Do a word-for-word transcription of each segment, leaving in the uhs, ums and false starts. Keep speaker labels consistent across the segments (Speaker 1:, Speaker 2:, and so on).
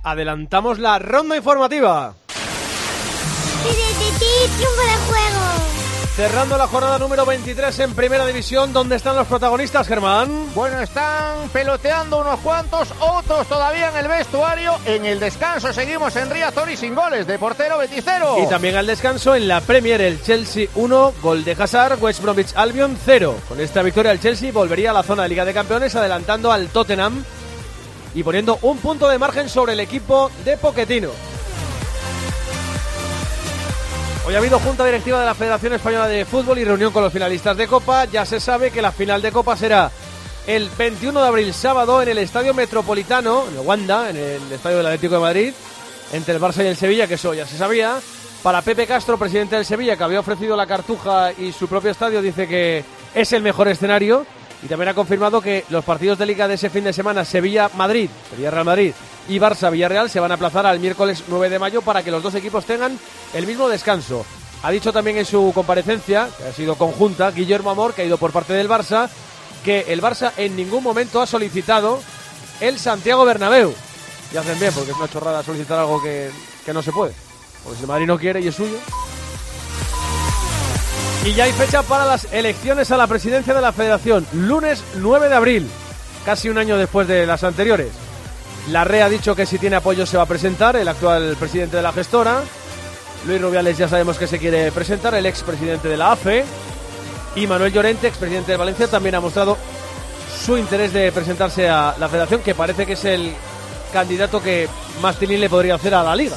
Speaker 1: adelantamos la ronda informativa.
Speaker 2: Triunfo de juego.
Speaker 1: Cerrando la jornada número veintitrés en Primera División, ¿dónde están los protagonistas, Germán?
Speaker 3: Bueno, están peloteando unos cuantos, otros todavía en el vestuario. En el descanso seguimos en Riazor y sin goles, de portero Betis cero.
Speaker 1: Y también al descanso en la Premier, el Chelsea uno, gol de Hazard, West Bromwich Albion cero. Con esta victoria el Chelsea volvería a la zona de Liga de Campeones, adelantando al Tottenham y poniendo un punto de margen sobre el equipo de Pochettino. Hoy ha habido junta directiva de la Federación Española de Fútbol y reunión con los finalistas de Copa. Ya se sabe que la final de Copa será el veintiuno de abril, sábado, en el Estadio Metropolitano, en el Wanda, en el Estadio del Atlético de Madrid, entre el Barça y el Sevilla, que eso ya se sabía. Para Pepe Castro, presidente del Sevilla, que había ofrecido la Cartuja y su propio estadio, dice que es el mejor escenario. Y también ha confirmado que los partidos de Liga de ese fin de semana, Sevilla-Madrid, Sevilla-Real Madrid y Barça-Villarreal, se van a aplazar al miércoles nueve de mayo para que los dos equipos tengan el mismo descanso. Ha dicho también en su comparecencia, que ha sido conjunta, Guillermo Amor, que ha ido por parte del Barça, que el Barça en ningún momento ha solicitado el Santiago Bernabéu. Y hacen bien, porque es una chorrada solicitar algo que, que no se puede. Porque si el Madrid no quiere y es suyo. Y ya hay fecha para las elecciones a la presidencia de la Federación, lunes nueve de abril, casi un año después de las anteriores. Larrea ha dicho que si tiene apoyo se va a presentar, el actual presidente de la gestora. Luis Rubiales ya sabemos que se quiere presentar, el expresidente de la A F E. Y Manuel Llorente, expresidente de Valencia, también ha mostrado su interés de presentarse a la Federación, que parece que es el candidato que más tilín le podría hacer a la Liga.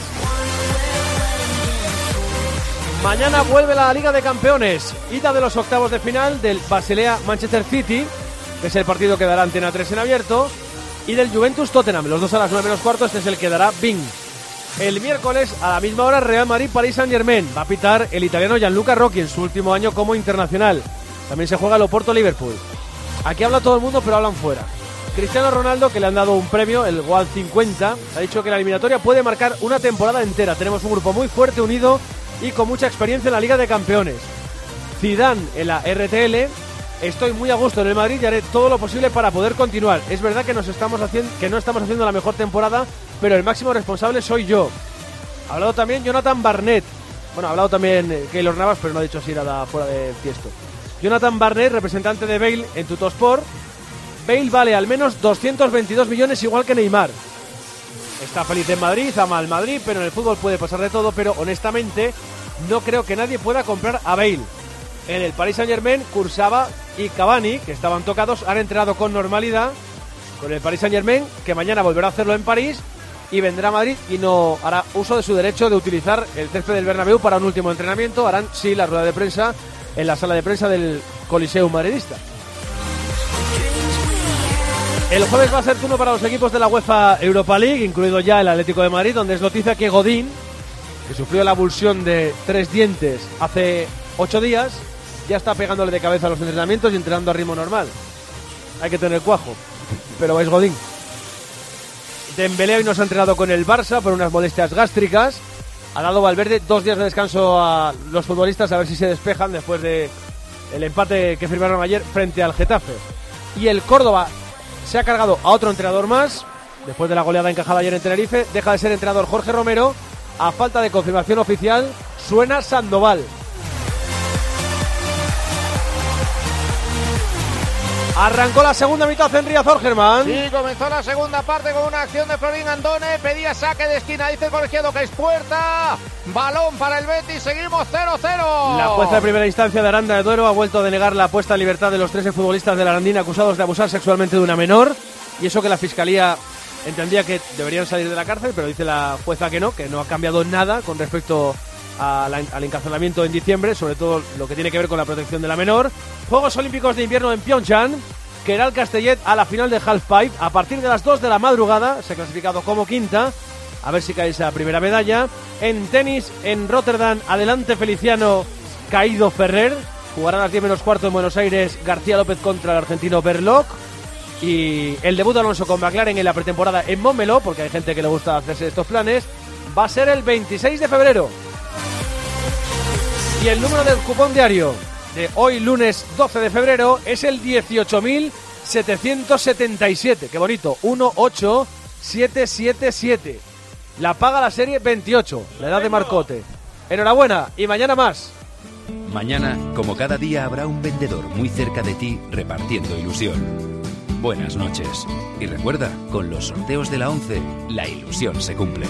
Speaker 1: Mañana vuelve la Liga de Campeones, ida de los octavos de final del Basilea-Manchester City, que es el partido que dará Antena tres en abierto, y del Juventus-Tottenham, los dos a las nueve menos cuarto, este es el que dará Bing. El miércoles, a la misma hora, Real Madrid-Paris Saint-Germain, va a pitar el italiano Gianluca Rocchi en su último año como internacional. También se juega el Oporto-Liverpool. Aquí habla todo el mundo, pero hablan fuera. Cristiano Ronaldo, que le han dado un premio, el World cincuenta, ha dicho que la eliminatoria puede marcar una temporada entera. Tenemos un grupo muy fuerte, unido y con mucha experiencia en la Liga de Campeones. Zidane en la R T L: estoy muy a gusto en el Madrid y haré todo lo posible para poder continuar. Es verdad que nos estamos haciendo, que no estamos haciendo la mejor temporada, pero el máximo responsable soy yo. Ha hablado también Jonathan Barnett. Bueno, ha hablado también Keylor Navas, pero no ha dicho así nada fuera de tiesto. Jonathan Barnett, representante de Bale en Tuttosport: Bale vale al menos doscientos veintidós millones, igual que Neymar. Está feliz en Madrid, ama al Madrid, pero en el fútbol puede pasar de todo, pero honestamente no creo que nadie pueda comprar a Bale. En el Paris Saint-Germain, Kurzawa y Cavani, que estaban tocados, han entrenado con normalidad con el Paris Saint-Germain, que mañana volverá a hacerlo en París y vendrá a Madrid y no hará uso de su derecho de utilizar el césped del Bernabéu para un último entrenamiento. Harán sí la rueda de prensa en la sala de prensa del Coliseum madridista. El jueves va a ser turno para los equipos de la UEFA Europa League, incluido ya el Atlético de Madrid, donde es noticia que Godín, que sufrió la avulsión de tres dientes hace ocho días, ya está pegándole de cabeza a los entrenamientos y entrenando a ritmo normal. Hay que tener cuajo, pero es Godín. Dembélé hoy no se ha entrenado con el Barça por unas molestias gástricas. Ha dado Valverde dos días de descanso a los futbolistas, a ver si se despejan después de el empate que firmaron ayer frente al Getafe. Y el Córdoba se ha cargado a otro entrenador más, después de la goleada encajada ayer en Tenerife. Deja de ser entrenador Jorge Romero. A falta de confirmación oficial, suena Sandoval. Arrancó la segunda mitad en Riazor, Germán.
Speaker 3: Sí, comenzó la segunda parte con una acción de Florín Andone. Pedía saque de esquina, dice el colegiado que es puerta. Balón para el Betis, seguimos cero cero.
Speaker 1: La jueza de primera instancia de Aranda de Duero ha vuelto a denegar la puesta en libertad de los trece futbolistas de la Arandina acusados de abusar sexualmente de una menor. Y eso que la Fiscalía entendía que deberían salir de la cárcel, pero dice la jueza que no, que no ha cambiado nada con respecto a la, al encarcelamiento en diciembre, sobre todo lo que tiene que ver con la protección de la menor. Juegos Olímpicos de Invierno en Pyeongchang. Queralt Castellet a la final de halfpipe a partir de las dos de la madrugada. Se ha clasificado como quinta. A ver si cae esa primera medalla. En tenis, en Rotterdam, adelante Feliciano, caído Ferrer. Jugará a las diez menos cuarto en Buenos Aires García López contra el argentino Berloc. Y el debut de Alonso con McLaren en la pretemporada en Montmeló, porque hay gente que le gusta hacerse estos planes, va a ser el veintiséis de febrero. Y el número del cupón diario de hoy, lunes doce de febrero, es el dieciocho mil setecientos setenta y siete. Qué bonito, uno ocho siete siete siete. La paga la serie veintiocho, la edad de Marcote. Enhorabuena y mañana más.
Speaker 2: Mañana, como cada día, habrá un vendedor muy cerca de ti repartiendo ilusión. Buenas noches. Y recuerda, con los sorteos de la once, la ilusión se cumple.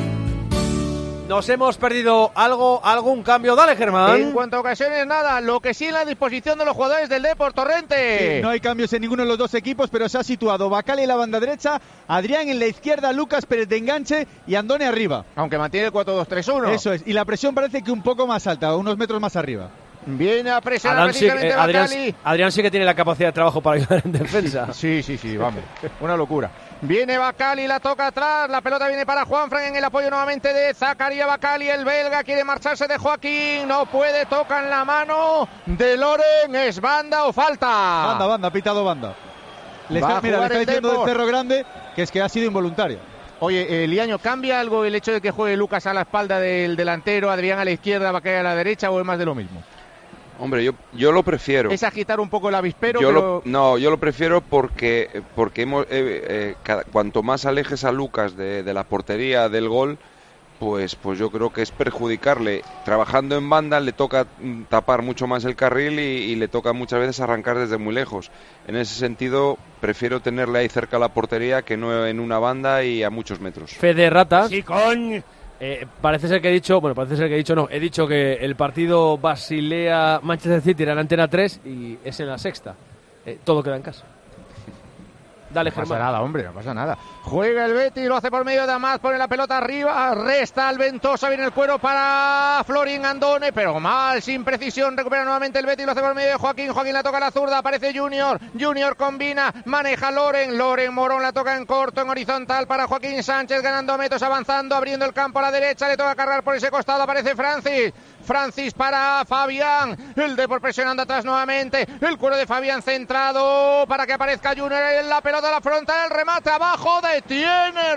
Speaker 1: Nos hemos perdido algo, algún cambio. Dale, Germán.
Speaker 3: En cuanto a ocasiones, nada. Lo que sí en la disposición de los jugadores del Depor Torrente.
Speaker 4: Sí, no hay cambios en ninguno de los dos equipos, pero se ha situado Bacali en la banda derecha, Adrián en la izquierda, Lucas Pérez de enganche y Andone arriba.
Speaker 3: Aunque mantiene el cuatro dos tres uno.
Speaker 4: Eso es. Y la presión parece que un poco más alta, unos metros más arriba.
Speaker 3: Viene a presionar
Speaker 1: Adán sí,
Speaker 3: precisamente
Speaker 1: eh, Adrián,
Speaker 3: Bacali.
Speaker 1: Adrián sí que tiene la capacidad de trabajo para ayudar en defensa.
Speaker 3: Sí, sí, sí, vamos. Una locura. Viene Bacali, la toca atrás. La pelota viene para Juanfran en el apoyo nuevamente de Zakaria Bacali. El belga quiere marcharse de Joaquín. No puede, toca en la mano de Loren. ¿Es banda o falta?
Speaker 4: Banda, banda, ha pitado banda. Le está, mira, le está diciendo del Cerro Grande que es que ha sido involuntario.
Speaker 3: Oye, eh, Liaño, ¿cambia algo el hecho de que juegue Lucas a la espalda del delantero, Adrián a la izquierda, Bacali a la derecha, o es más de lo mismo?
Speaker 5: Hombre, yo, yo lo prefiero.
Speaker 3: Es agitar un poco el avispero,
Speaker 5: yo
Speaker 3: pero...
Speaker 5: lo, no, yo lo prefiero porque, porque hemos, eh, eh, cada, cuanto más alejes a Lucas de, de la portería del gol, pues, pues yo creo que es perjudicarle. Trabajando en banda le toca tapar mucho más el carril y, y le toca muchas veces arrancar desde muy lejos. En ese sentido, prefiero tenerle ahí cerca a la portería que no en una banda y a muchos metros.
Speaker 1: Fede Ratas. Sí, coño. Eh, parece ser que he dicho, bueno, parece ser que he dicho no, he dicho que el partido Basilea-Manchester City era en Antena tres y es en la sexta. Eh, todo queda en casa. Dale,
Speaker 3: no
Speaker 1: Germán.
Speaker 3: pasa nada, hombre, no pasa nada. Juega el Betis, lo hace por medio de Amat, pone la pelota arriba, resta al Ventosa, viene el cuero para Florin Andone, pero mal, sin precisión, recupera nuevamente el Betis, lo hace por medio de Joaquín, Joaquín la toca a la zurda, aparece Junior, Junior combina, maneja Loren, Loren Morón la toca en corto, en horizontal para Joaquín Sánchez, ganando metros, avanzando, abriendo el campo a la derecha, le toca cargar por ese costado, aparece Francis, Francis para Fabián, el Depor presionando atrás nuevamente, el cuero de Fabián centrado para que aparezca Junior en la pelota a la frontal, el remate abajo, detiene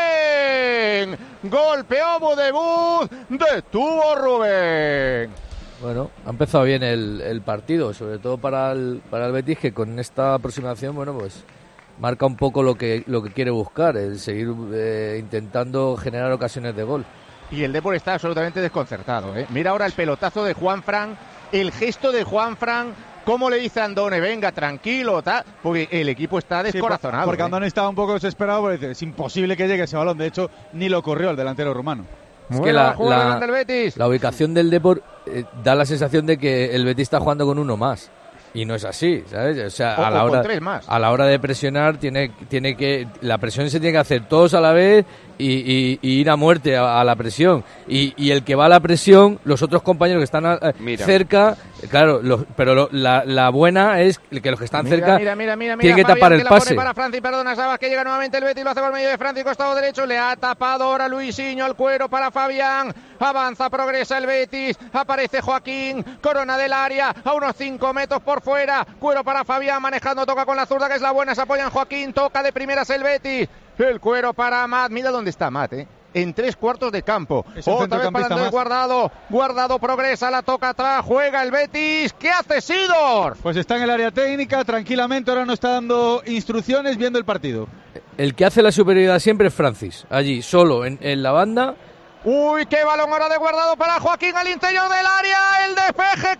Speaker 3: Rubén, golpeó Budebuz, detuvo Rubén.
Speaker 6: Bueno, ha empezado bien el, el partido, sobre todo para el, para el Betis, que con esta aproximación, bueno, pues marca un poco lo que, lo que quiere buscar, el seguir eh, intentando generar ocasiones de gol.
Speaker 3: Y el Depor está absolutamente desconcertado, ¿eh? Mira ahora el pelotazo de Juanfran, el gesto de Juanfran, cómo le dice a Andone, venga, tranquilo, tal, porque el equipo está descorazonado.
Speaker 4: Sí, porque
Speaker 3: ¿eh?
Speaker 4: Andone estaba un poco desesperado, porque es imposible que llegue ese balón, de hecho, ni lo corrió el delantero rumano.
Speaker 6: Es que la, la, del Betis. la ubicación del Depor eh, da la sensación de que el Betis está jugando con uno más. Y no es así, ¿sabes? O sea,
Speaker 3: o,
Speaker 6: a la
Speaker 3: o
Speaker 6: hora
Speaker 3: tres más.
Speaker 6: a la hora de presionar tiene tiene que la presión se tiene que hacer todos a la vez y, y, y ir a muerte a, a la presión y, y el que va a la presión, los otros compañeros que están a, cerca, claro, los, pero lo, la, la buena es que los que están
Speaker 3: mira,
Speaker 6: cerca
Speaker 3: mira, mira, mira,
Speaker 6: tienen que
Speaker 3: Fabián,
Speaker 6: tapar el
Speaker 3: que
Speaker 6: pase.
Speaker 3: La pone para Francis, perdona, Sabas, que llega nuevamente el Betis, lo hace por medio de Francis, costado derecho, le ha tapado ahora Luisinho al cuero para Fabián, avanza, progresa el Betis, aparece Joaquín, corona del área, a unos cinco metros por fuera, cuero para Fabián, manejando, toca con la zurda que es la buena, se apoya en Joaquín, toca de primeras el Betis, el cuero para Amat, mira dónde está Amat, eh. En tres cuartos de campo. Otra vez para Andrés Guardado. Guardado progresa, la toca atrás, juega el Betis. ¿Qué hace Sidor?
Speaker 4: Pues está en el área técnica, tranquilamente, ahora no está dando instrucciones, viendo el partido.
Speaker 6: El que hace la superioridad siempre es Francis, allí, solo, en, en la banda.
Speaker 3: Uy, qué balón ahora de Guardado para Joaquín al interior del área. El despeje,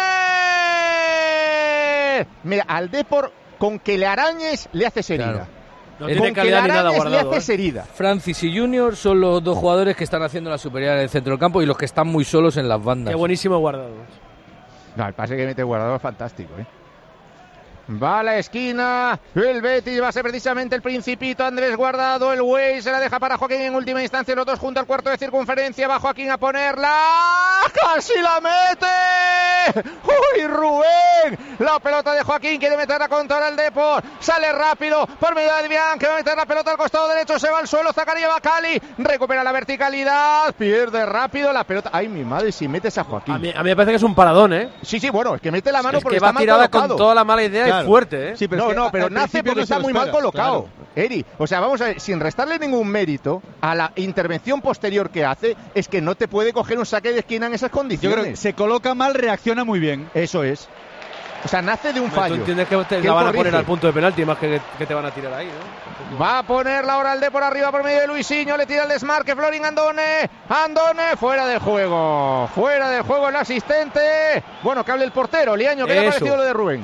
Speaker 3: córner. Mira, al Depor, con que le arañes, le haces herida.
Speaker 6: Claro.
Speaker 1: No tiene calidad ni nada Guardado.
Speaker 3: ¿eh?
Speaker 6: Francis y Junior son los dos jugadores que están haciendo la superioridad en el centro del campo y los que están muy solos en las bandas.
Speaker 1: Qué buenísimo Guardado.
Speaker 3: No, el pase que mete Guardado es fantástico, ¿eh? Va a la esquina, el Betis va a ser precisamente el Principito, Andrés Guardado, el Wey se la deja para Joaquín en última instancia, los dos junto al cuarto de circunferencia, va Joaquín a ponerla, casi la mete, uy Rubén, la pelota de Joaquín, quiere meterla contra el Depor, sale rápido, por medio de Adrián, que va a meter la pelota al costado derecho, se va al suelo, Zakaria Bacali, recupera la verticalidad, pierde rápido la pelota, ay mi madre, si metes a Joaquín.
Speaker 1: A mí, a mí me parece que es un paradón, ¿eh?
Speaker 3: Sí, sí, bueno, es que mete la mano
Speaker 1: es
Speaker 3: porque
Speaker 1: que va
Speaker 3: está mal
Speaker 1: tirada
Speaker 3: colocado.
Speaker 1: Con toda la mala idea. Claro. Fuerte, ¿eh?
Speaker 3: Sí, pero no, es que no, pero nace porque no está muy espera, mal colocado, claro. Eri. O sea, vamos a ver, sin restarle ningún mérito a la intervención posterior que hace, es que no te puede coger un saque de esquina en esas condiciones.
Speaker 4: Yo creo que se coloca mal, reacciona muy bien.
Speaker 3: Eso es. O sea, nace de un fallo.
Speaker 1: Tú entiendes que te
Speaker 3: que
Speaker 1: la van
Speaker 3: corrige.
Speaker 1: a poner al punto de penalti más que, que te van a tirar ahí, ¿no?
Speaker 3: Va a ponerla ahora el Depor arriba por medio de Luisinho, le tira el desmarque Florin Andone, Andone fuera del juego, fuera del juego el asistente. Bueno, que hable el portero, Liaño, ¿qué le ha parecido lo de Rubén?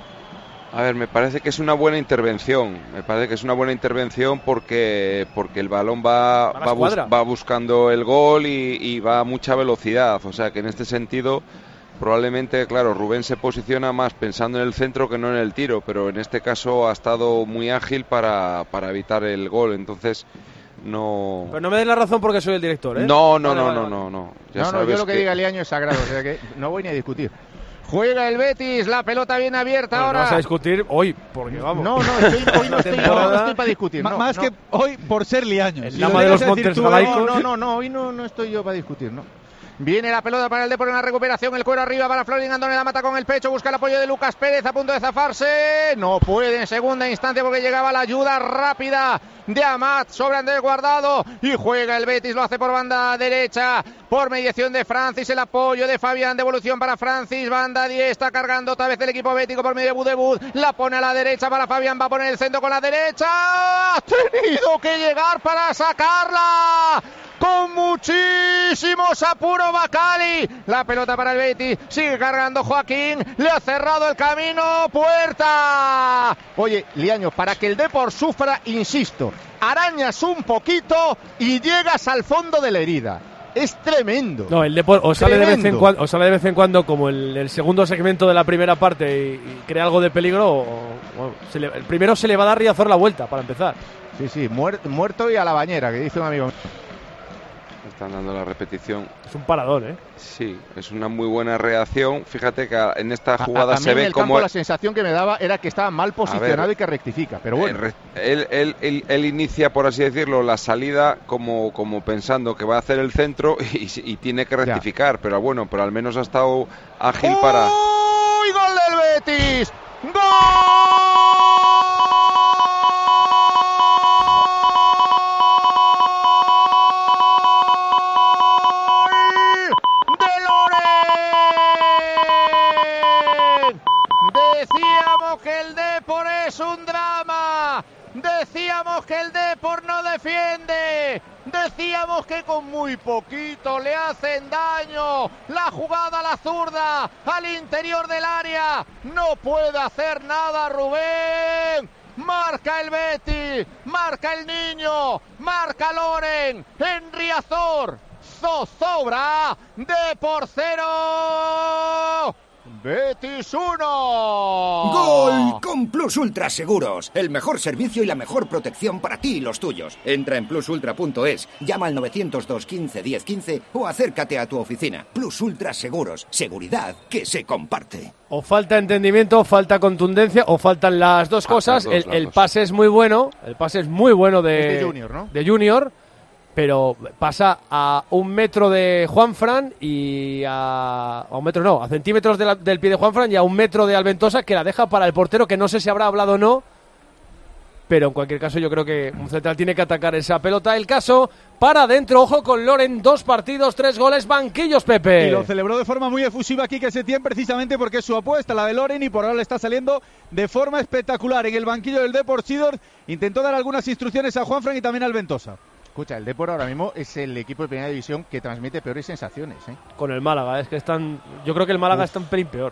Speaker 5: A ver, me parece que es una buena intervención, me parece que es una buena intervención porque porque el balón va va, bus, va buscando el gol y, y va a mucha velocidad, o sea que en este sentido probablemente, claro, Rubén se posiciona más pensando en el centro que no en el tiro, pero en este caso ha estado muy ágil para, para evitar el gol, entonces no...
Speaker 1: Pero no me des la razón porque soy el director, ¿eh?
Speaker 5: No, no,
Speaker 1: vale,
Speaker 5: no,
Speaker 1: vale,
Speaker 5: no,
Speaker 1: vale.
Speaker 5: no, no, ya
Speaker 3: no, no, yo lo que, que diga Liaño es sagrado, o sea que no voy ni a discutir. Juega el Betis, la pelota bien abierta
Speaker 1: bueno,
Speaker 3: ahora.
Speaker 1: No vas a discutir hoy, porque vamos.
Speaker 3: No, no, estoy, hoy no estoy, no, no estoy para discutir.
Speaker 4: M
Speaker 3: no,
Speaker 4: más
Speaker 3: no.
Speaker 4: que hoy por ser Liaño.
Speaker 1: El
Speaker 4: Si
Speaker 1: lama
Speaker 4: lo
Speaker 1: de los
Speaker 4: llegas a decir
Speaker 1: Montes
Speaker 4: tú,
Speaker 1: Galaicos.
Speaker 3: No, no, no, no, hoy no, no estoy yo para discutir, no. Viene la pelota para el Depor en la recuperación, el cuero arriba para Florin Andone, la mata con el pecho, busca el apoyo de Lucas Pérez a punto de zafarse, no puede en segunda instancia porque llegaba la ayuda rápida de Amat sobre Andrés Guardado y juega el Betis, lo hace por banda derecha, por mediación de Francis, el apoyo de Fabián, devolución para Francis, banda diez, está cargando otra vez el equipo bético por medio de Budebud, la pone a la derecha para Fabián, va a poner el centro con la derecha, ha tenido que llegar para sacarla. Con muchísimos apuros Bacali, la pelota para el Betis, sigue cargando Joaquín, le ha cerrado el camino, puerta. Oye, Liaño, para que el Depor sufra, insisto, arañas un poquito y llegas al fondo de la herida. Es tremendo.
Speaker 1: No, el Depor o sale, de vez en cuando, o sale de vez en cuando como el, el segundo segmento de la primera parte y, y crea algo de peligro, o, o se le, el primero se le va a dar Riazor la vuelta para empezar.
Speaker 3: Sí, sí, muer, muerto y a la bañera, que dice un amigo.
Speaker 5: Están dando la repetición.
Speaker 1: Es un parador, ¿eh?
Speaker 5: Sí, es una muy buena reacción. Fíjate que en esta jugada
Speaker 3: a, a
Speaker 5: se ve
Speaker 3: en el
Speaker 5: como
Speaker 3: campo la sensación que me daba era que estaba mal posicionado ver, y que rectifica, pero bueno.
Speaker 5: Él, él, él, él inicia, por así decirlo, la salida como, como pensando que va a hacer el centro y, y tiene que rectificar, ya. Pero bueno, pero al menos ha estado ágil
Speaker 3: ¡Uy,
Speaker 5: para...
Speaker 3: ¡Uy, gol del Betis! ¡Gol! Decíamos que el Depor es un drama, decíamos que el Depor no defiende, decíamos que con muy poquito le hacen daño, la jugada a la zurda, al interior del área, no puede hacer nada Rubén. Marca el Betis, marca el Niño, marca Loren, en Riazor, zozobra, Depor cero. Betis uno.
Speaker 7: ¡Gol! Con Plus Ultra Seguros. El mejor servicio y la mejor protección para ti y los tuyos. Entra en plus ultra punto es, llama al nueve cero dos, quince, diez, quince o acércate a tu oficina. Plus Ultra Seguros. Seguridad que se comparte.
Speaker 1: O falta entendimiento, o falta contundencia, o faltan las dos cosas.
Speaker 5: Dos,
Speaker 1: el, el
Speaker 5: dos.
Speaker 1: pase es muy bueno, el pase es muy bueno de,
Speaker 3: es de Junior, ¿no?
Speaker 1: De Junior, pero pasa a un metro de Juanfran y a, a un metro no, a centímetros de la, del pie de Juanfran y a un metro de Alventosa, que la deja para el portero, que no sé si habrá hablado o no, pero en cualquier caso yo creo que un central tiene que atacar esa pelota. El caso para adentro, ojo con Loren, dos partidos, tres goles, banquillos, Pepe.
Speaker 4: Y lo celebró de forma muy efusiva aquí que Setién, precisamente porque es su apuesta, la de Loren, y por ahora le está saliendo de forma espectacular. En el banquillo del Depor Sidor intentó dar algunas instrucciones a Juanfran y también a Alventosa.
Speaker 3: Escucha, el Depor ahora mismo es el equipo de primera división que transmite peores sensaciones, ¿eh?
Speaker 1: Con el Málaga, es que están, yo creo que el Málaga Uf. está un pelín peor.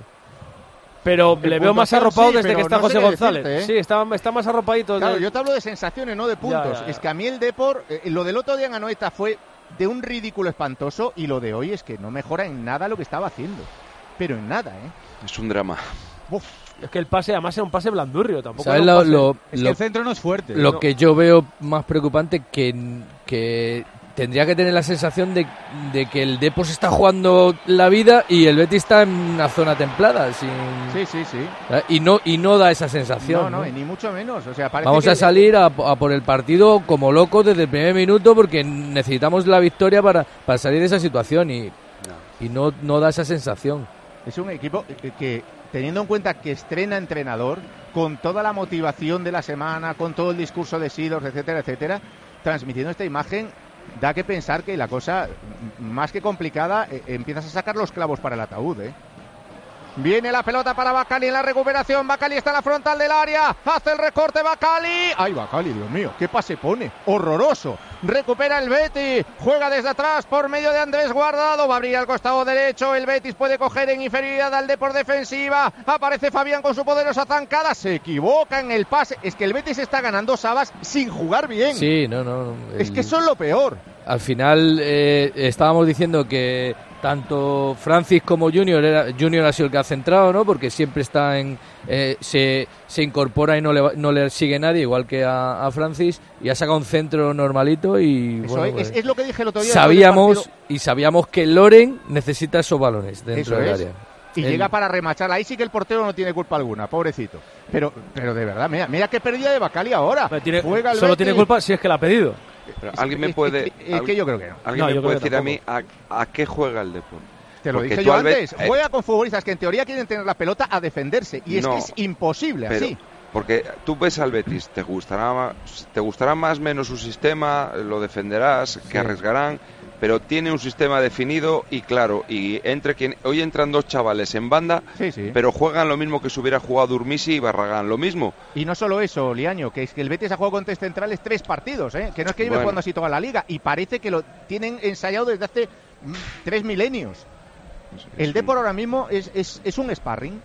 Speaker 1: Pero
Speaker 3: el
Speaker 1: le veo más arropado sí, desde que está
Speaker 3: no
Speaker 1: José González.
Speaker 3: Decirte, ¿eh?
Speaker 1: Sí, está, está más arropadito.
Speaker 3: Claro,
Speaker 1: de...
Speaker 3: yo te hablo de sensaciones, no de puntos. Ya, ya, ya. Es que a mí el Depor, eh, lo del otro día en Anoeta fue de un ridículo espantoso y lo de hoy es que no mejora en nada lo que estaba haciendo. Pero en nada, ¿eh?
Speaker 5: Es un drama.
Speaker 1: Uf. Es que el pase, además, era un pase blandurrio. Tampoco
Speaker 6: ¿Sabes
Speaker 1: era un
Speaker 6: lo,
Speaker 1: pase...
Speaker 6: lo,
Speaker 4: es
Speaker 6: lo,
Speaker 4: que el centro no es fuerte.
Speaker 6: Lo
Speaker 4: no.
Speaker 6: que yo veo más preocupante que, que tendría que tener la sensación de, de que el Depor se está jugando la vida y el Betis está en una zona templada. Sin...
Speaker 3: Sí, sí, sí.
Speaker 6: Y no, y no da esa sensación.
Speaker 3: No, no,
Speaker 6: ¿no?
Speaker 3: ni mucho menos. O sea, parece
Speaker 6: Vamos
Speaker 3: que...
Speaker 6: a salir a, a por el partido como locos desde el primer minuto porque necesitamos la victoria para, para salir de esa situación y no, y no, no da esa sensación.
Speaker 3: Es un equipo que, que, teniendo en cuenta que estrena entrenador, con toda la motivación de la semana, con todo el discurso de Sidor, etcétera, etcétera, transmitiendo esta imagen, da que pensar que la cosa, más que complicada, eh, empiezas a sacar los clavos para el ataúd, ¿eh? Viene la pelota para Bacali en la recuperación. Bacali está en la frontal del área. Hace el recorte Bacali. ¡Ay, Bacali, Dios mío! ¡Qué pase pone! ¡Horroroso! Recupera el Betis. Juega desde atrás por medio de Andrés Guardado. Va a abrir al costado derecho. El Betis puede coger en inferioridad al Depor defensiva. Aparece Fabián con su poderosa zancada. Se equivoca en el pase. Es que el Betis está ganando Sabas sin jugar bien.
Speaker 6: Sí, no, no. El...
Speaker 3: Es que eso es lo peor.
Speaker 6: Al final eh, estábamos diciendo que tanto Francis como Junior era, Junior ha sido el que ha centrado, ¿no? Porque siempre está en eh, se, se incorpora y no le, no le sigue nadie, igual que a, a Francis, y ha sacado un centro normalito y
Speaker 3: Eso
Speaker 6: bueno,
Speaker 3: es,
Speaker 6: pues,
Speaker 3: es lo que dije el otro día.
Speaker 6: sabíamos y sabíamos que Loren necesita esos balones dentro
Speaker 3: Eso
Speaker 6: del
Speaker 3: es.
Speaker 6: área.
Speaker 3: Y
Speaker 6: el...
Speaker 3: llega para remachar. Ahí sí que el portero no tiene culpa alguna, pobrecito. Pero, pero de verdad, mira, mira qué pérdida de Bacali ahora.
Speaker 1: Tiene,
Speaker 3: Juega el
Speaker 1: solo
Speaker 3: Betis.
Speaker 1: tiene culpa si es que la ha pedido.
Speaker 5: Pero alguien me puede...
Speaker 3: Es, es, es que yo creo que no.
Speaker 5: ¿Alguien
Speaker 1: No,
Speaker 5: me
Speaker 1: yo
Speaker 5: puede
Speaker 1: creo que
Speaker 5: decir a mí a, a qué juega el Depor?
Speaker 3: Te lo
Speaker 5: Porque
Speaker 3: dije
Speaker 5: tú
Speaker 3: yo
Speaker 5: al
Speaker 3: antes.
Speaker 5: Betis-
Speaker 3: Juega con futbolistas que en teoría quieren tener la pelota a defenderse. Y es
Speaker 5: No,
Speaker 3: que es imposible
Speaker 5: pero-
Speaker 3: así.
Speaker 5: Porque tú ves al Betis, te gustará más, te gustará más menos su sistema, lo defenderás, que arriesgarán, pero tiene un sistema definido y claro, y entre quien hoy entran dos chavales en banda,
Speaker 3: Sí, sí.
Speaker 5: pero juegan lo mismo que si hubiera jugado Urmisi y Barragán, lo mismo.
Speaker 3: Y no solo eso, Liaño, que es que el Betis ha jugado con tres centrales tres partidos, ¿eh? Que no es que lleve
Speaker 5: Bueno.
Speaker 3: jugando así toda la liga. Y parece que lo tienen ensayado desde hace mm, tres milenios. El Depor ahora mismo es, es, es un sparring.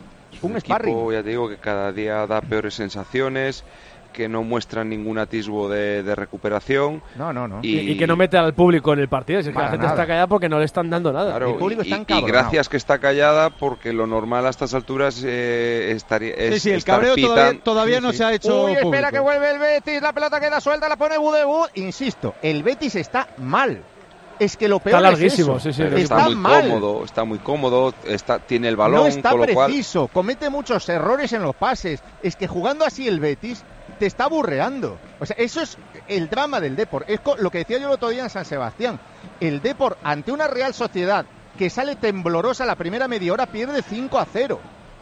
Speaker 3: Un sparring.
Speaker 5: Equipo, ya te digo, que cada día da peores sensaciones, que no muestran ningún atisbo de, de recuperación.
Speaker 3: No, no, no.
Speaker 1: Y, y que no mete al público en el partido. Es que
Speaker 3: Para
Speaker 1: la gente
Speaker 3: nada.
Speaker 1: está callada porque no le están dando nada.
Speaker 5: Claro,
Speaker 3: El público
Speaker 5: y,
Speaker 3: está
Speaker 5: y
Speaker 3: encabronado.
Speaker 5: gracias que está callada, porque lo normal a estas alturas eh, estaría es
Speaker 4: Sí, sí, el
Speaker 5: estar
Speaker 4: cabreo
Speaker 5: pitan-
Speaker 4: todavía, todavía
Speaker 3: Sí,
Speaker 4: no
Speaker 3: sí.
Speaker 4: se ha hecho
Speaker 3: Uy, espera
Speaker 4: público.
Speaker 3: que vuelve el Betis, la pelota queda suelta, la pone Budebut. Insisto, el Betis está mal. Es que lo peor
Speaker 1: Está larguísimo,
Speaker 3: es eso.
Speaker 1: sí, sí.
Speaker 5: Pero
Speaker 3: Está,
Speaker 5: está muy
Speaker 3: mal.
Speaker 5: cómodo, está muy cómodo, está, tiene el balón,
Speaker 3: No está
Speaker 5: con lo cual
Speaker 3: preciso, comete muchos errores en los pases. Es que jugando así el Betis te está aburreando. O sea, eso es el drama del Depor. Es co- lo que decía yo el otro día en San Sebastián. El Depor, ante una Real Sociedad que sale temblorosa la primera media hora, pierde cinco a cero.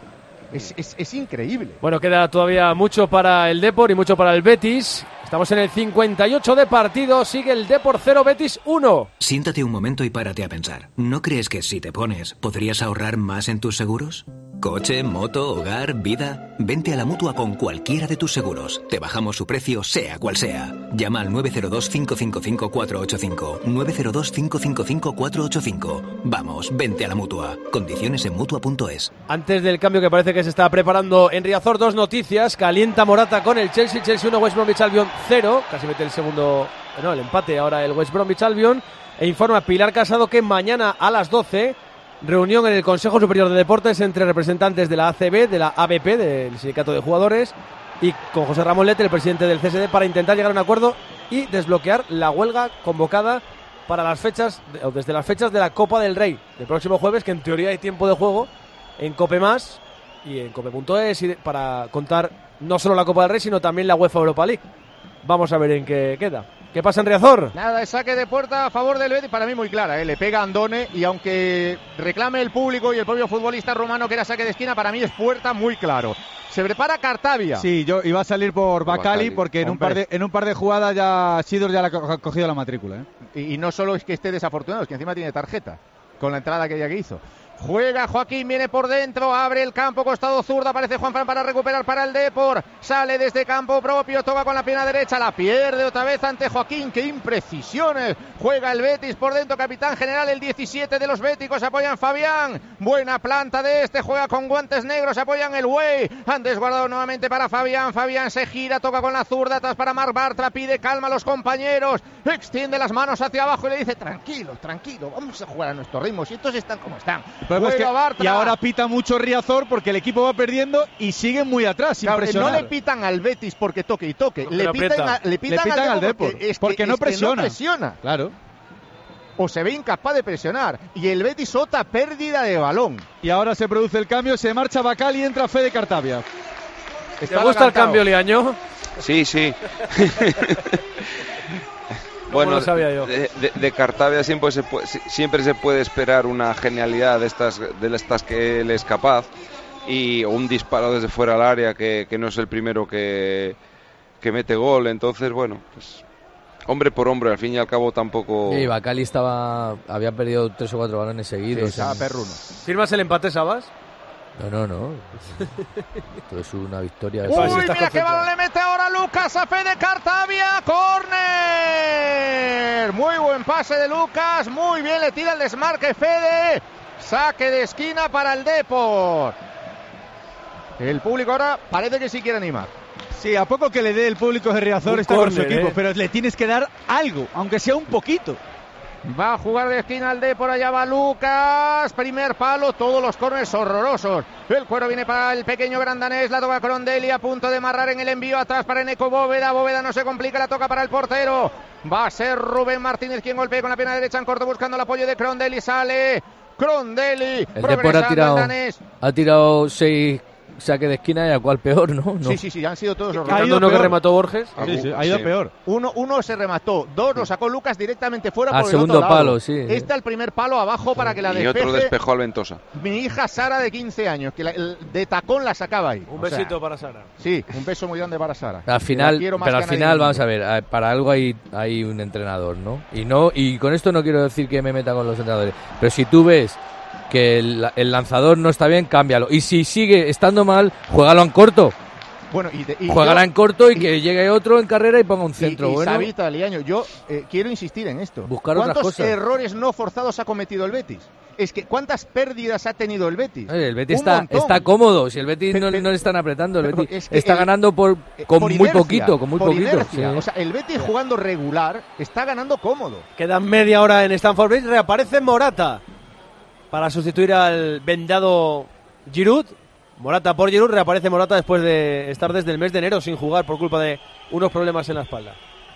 Speaker 3: Es, es, es increíble.
Speaker 1: Bueno, queda todavía mucho para el Depor y mucho para el Betis. Estamos en el cincuenta y ocho de partido. Sigue el Depor cero, Betis uno.
Speaker 8: Siéntate un momento y párate a pensar. ¿No crees que si te pones, podrías ahorrar más en tus seguros? Coche, moto, hogar, vida. Vente a la Mutua con cualquiera de tus seguros. Te bajamos su precio, sea cual sea. Llama al nueve cero dos, cinco cinco cinco, cuatro ocho cinco. nueve cero dos, cinco cinco cinco, cuatro ocho cinco. Vamos, vente a la Mutua. Condiciones en Mutua punto es.
Speaker 1: Antes del cambio que parece que se está preparando en Riazor, dos noticias. Calienta Morata con el Chelsea. Chelsea uno, West Bromwich Albion cero. Casi mete el segundo, no, el empate ahora el West Bromwich Albion. E informa Pilar Casado que mañana a las doce... reunión en el Consejo Superior de Deportes entre representantes de la A C B, de la A B P, del Sindicato de Jugadores, y con José Ramón Lete, el presidente del C S D, para intentar llegar a un acuerdo y desbloquear la huelga convocada para las fechas, o desde las fechas de la Copa del Rey, del próximo jueves, que en teoría hay tiempo de juego en Cope Más y en Cope punto es para contar no solo la Copa del Rey, sino también la UEFA Europa League. Vamos a ver en qué queda. ¿Qué pasa en Riazor?
Speaker 3: Nada, el saque de puerta a favor del Betis, para mí muy clara, ¿eh? Le pega a Andone y aunque reclame el público y el propio futbolista rumano que era saque de esquina, para mí es puerta muy claro. Se prepara Cartavia.
Speaker 4: Sí, yo iba a salir por
Speaker 5: Por
Speaker 4: Bacali,
Speaker 5: Bacali.
Speaker 4: porque en un,
Speaker 3: Hombre.
Speaker 4: par de, en un par de jugadas ya Sidor ya le ha co- cogido la matrícula. ¿eh?
Speaker 3: Y, y no solo es que esté desafortunado, es que encima tiene tarjeta con la entrada aquella que hizo. Juega Joaquín, viene por dentro, abre el campo, costado zurdo, aparece Juanfran para recuperar para el Depor, sale desde campo propio, toca con la pierna derecha, la pierde otra vez ante Joaquín, qué imprecisiones, juega el Betis por dentro, capitán general, el diecisiete de los béticos, apoyan Fabián, buena planta de este, juega con guantes negros, apoyan el Wey, han desguardado nuevamente para Fabián, Fabián se gira, toca con la zurda, atrás para Marc Bartra, pide calma a los compañeros, extiende las manos hacia abajo y le dice, tranquilo, tranquilo, vamos a jugar a nuestro ritmo, si estos están como están.
Speaker 4: Pero es que-
Speaker 3: Juega Bartra.
Speaker 4: y ahora pita mucho Riazor porque el equipo va perdiendo y siguen muy atrás, sin
Speaker 3: Claro,
Speaker 4: presionar.
Speaker 3: no le pitan al Betis porque toque y toque,
Speaker 1: Porque
Speaker 3: le
Speaker 1: lo
Speaker 3: pitan,
Speaker 1: aprieta.
Speaker 3: a- le pitan,
Speaker 4: Le pitan
Speaker 3: al
Speaker 4: al
Speaker 3: Depor
Speaker 4: Depor,
Speaker 3: porque, es que-
Speaker 4: porque no
Speaker 3: es que
Speaker 4: presiona.
Speaker 3: presiona.
Speaker 4: Claro.
Speaker 3: O se ve incapaz de presionar. Y el Betis otra pérdida de balón.
Speaker 4: Y ahora se produce el cambio, se marcha Bacali y entra Fede Cartavia.
Speaker 1: ¿Te
Speaker 3: Está
Speaker 1: gusta el
Speaker 3: adelantado.
Speaker 1: cambio, Liaño?
Speaker 5: Sí, sí.
Speaker 1: Bueno, lo sabía yo.
Speaker 5: De, de- de Cartavia siempre se, puede, siempre se puede esperar una genialidad de estas, de estas que él es capaz, y o un disparo desde fuera al área que, que no es el primero que, que mete gol. Entonces, bueno, pues hombre por hombre, al fin y al cabo tampoco...
Speaker 6: Sí, Bacali estaba, había perdido tres o cuatro balones seguidos.
Speaker 3: Sí, estaba
Speaker 6: en-
Speaker 3: perruno.
Speaker 1: ¿Firmas el empate, Sabas?
Speaker 6: No, no, no. Esto es una victoria. De
Speaker 3: Uy, mira qué balón le mete ahora Lucas a Fede Cartavia. ¡Córner! Muy buen pase de Lucas. Muy bien, le tira el desmarque Fede. Saque de esquina para el Depor. El público ahora parece que sí quiere animar.
Speaker 4: Sí, a poco que le dé el público de Riazor está con su equipo, eh. pero le tienes que dar algo, aunque sea un poquito.
Speaker 3: Va a jugar de esquina al Depor, allá va Lucas, primer palo, todos los córneres horrorosos. El cuero viene para el pequeño grandanés, la toca Crondelli a punto de amarrar en el envío atrás para Eneco Bóveda. Bóveda no se complica, la toca para el portero. Va a ser Rubén Martínez quien golpea con la pierna derecha en corto buscando el apoyo de Crondelli, sale Crondelli.
Speaker 6: El Depor ha tirado, ha tirado seis saque de esquina y a cuál peor, ¿no? no.
Speaker 3: Sí, sí, sí, han sido todos los
Speaker 1: remates. Uno que remató Borges.
Speaker 4: Sí, sí, ha ido sí. peor.
Speaker 3: Uno, uno se remató, dos lo sacó Lucas directamente fuera
Speaker 6: al
Speaker 3: por
Speaker 6: segundo
Speaker 3: el otro lado.
Speaker 6: palo, sí.
Speaker 3: Este el primer palo abajo para que la despeje.
Speaker 5: Y otro despejó al Ventosa.
Speaker 3: Mi hija Sara de quince años, que la, el, de tacón la sacaba ahí.
Speaker 1: Un o besito sea, para Sara.
Speaker 3: Sí, un beso muy grande para Sara.
Speaker 6: Al final, pero al final vamos a ver, para algo hay, hay un entrenador, ¿no? Y no y con esto no quiero decir que me meta con los entrenadores, pero si tú ves que el, el lanzador no está bien, cámbialo. Y si sigue estando mal, juégalo en corto.
Speaker 3: Bueno, y, de, y
Speaker 6: Juégala
Speaker 3: yo,
Speaker 6: en corto y, y que llegue otro en carrera y ponga un centro.
Speaker 3: Y, y
Speaker 6: bueno.
Speaker 3: Sabita, Liaño, yo eh, quiero insistir en esto.
Speaker 6: Buscar
Speaker 3: ¿Cuántos
Speaker 6: otras cosas?
Speaker 3: errores no forzados ha cometido el Betis? Es que ¿cuántas pérdidas ha tenido el Betis?
Speaker 6: Oye, el Betis está, está cómodo. Si el Betis pero, no, pero, no le están apretando, el Betis es que está el, ganando por con
Speaker 3: por
Speaker 6: muy
Speaker 3: inercia,
Speaker 6: poquito, con muy
Speaker 3: por
Speaker 6: poquito.
Speaker 3: Sí. O sea, el Betis jugando regular está ganando cómodo.
Speaker 1: Quedan media hora en Stamford Bridge. Reaparece Morata para sustituir al vendado Giroud. Morata por Giroud, reaparece Morata después de estar desde el mes de enero sin jugar por culpa de unos problemas en la espalda.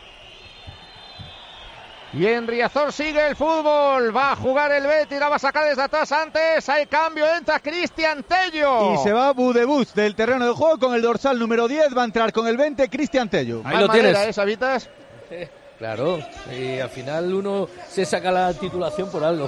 Speaker 3: Y en Riazor sigue el fútbol, va a jugar el Betis, la va a sacar desde atrás antes, hay cambio, entra Cristian Tello.
Speaker 4: Y se va Budebus del terreno de juego con el dorsal número diez, va a entrar con el veinte Cristian Tello.
Speaker 1: Ahí lo tienes.
Speaker 3: ¿Eh, Sabitas?
Speaker 6: Claro, y al final uno se saca la titulación por algo.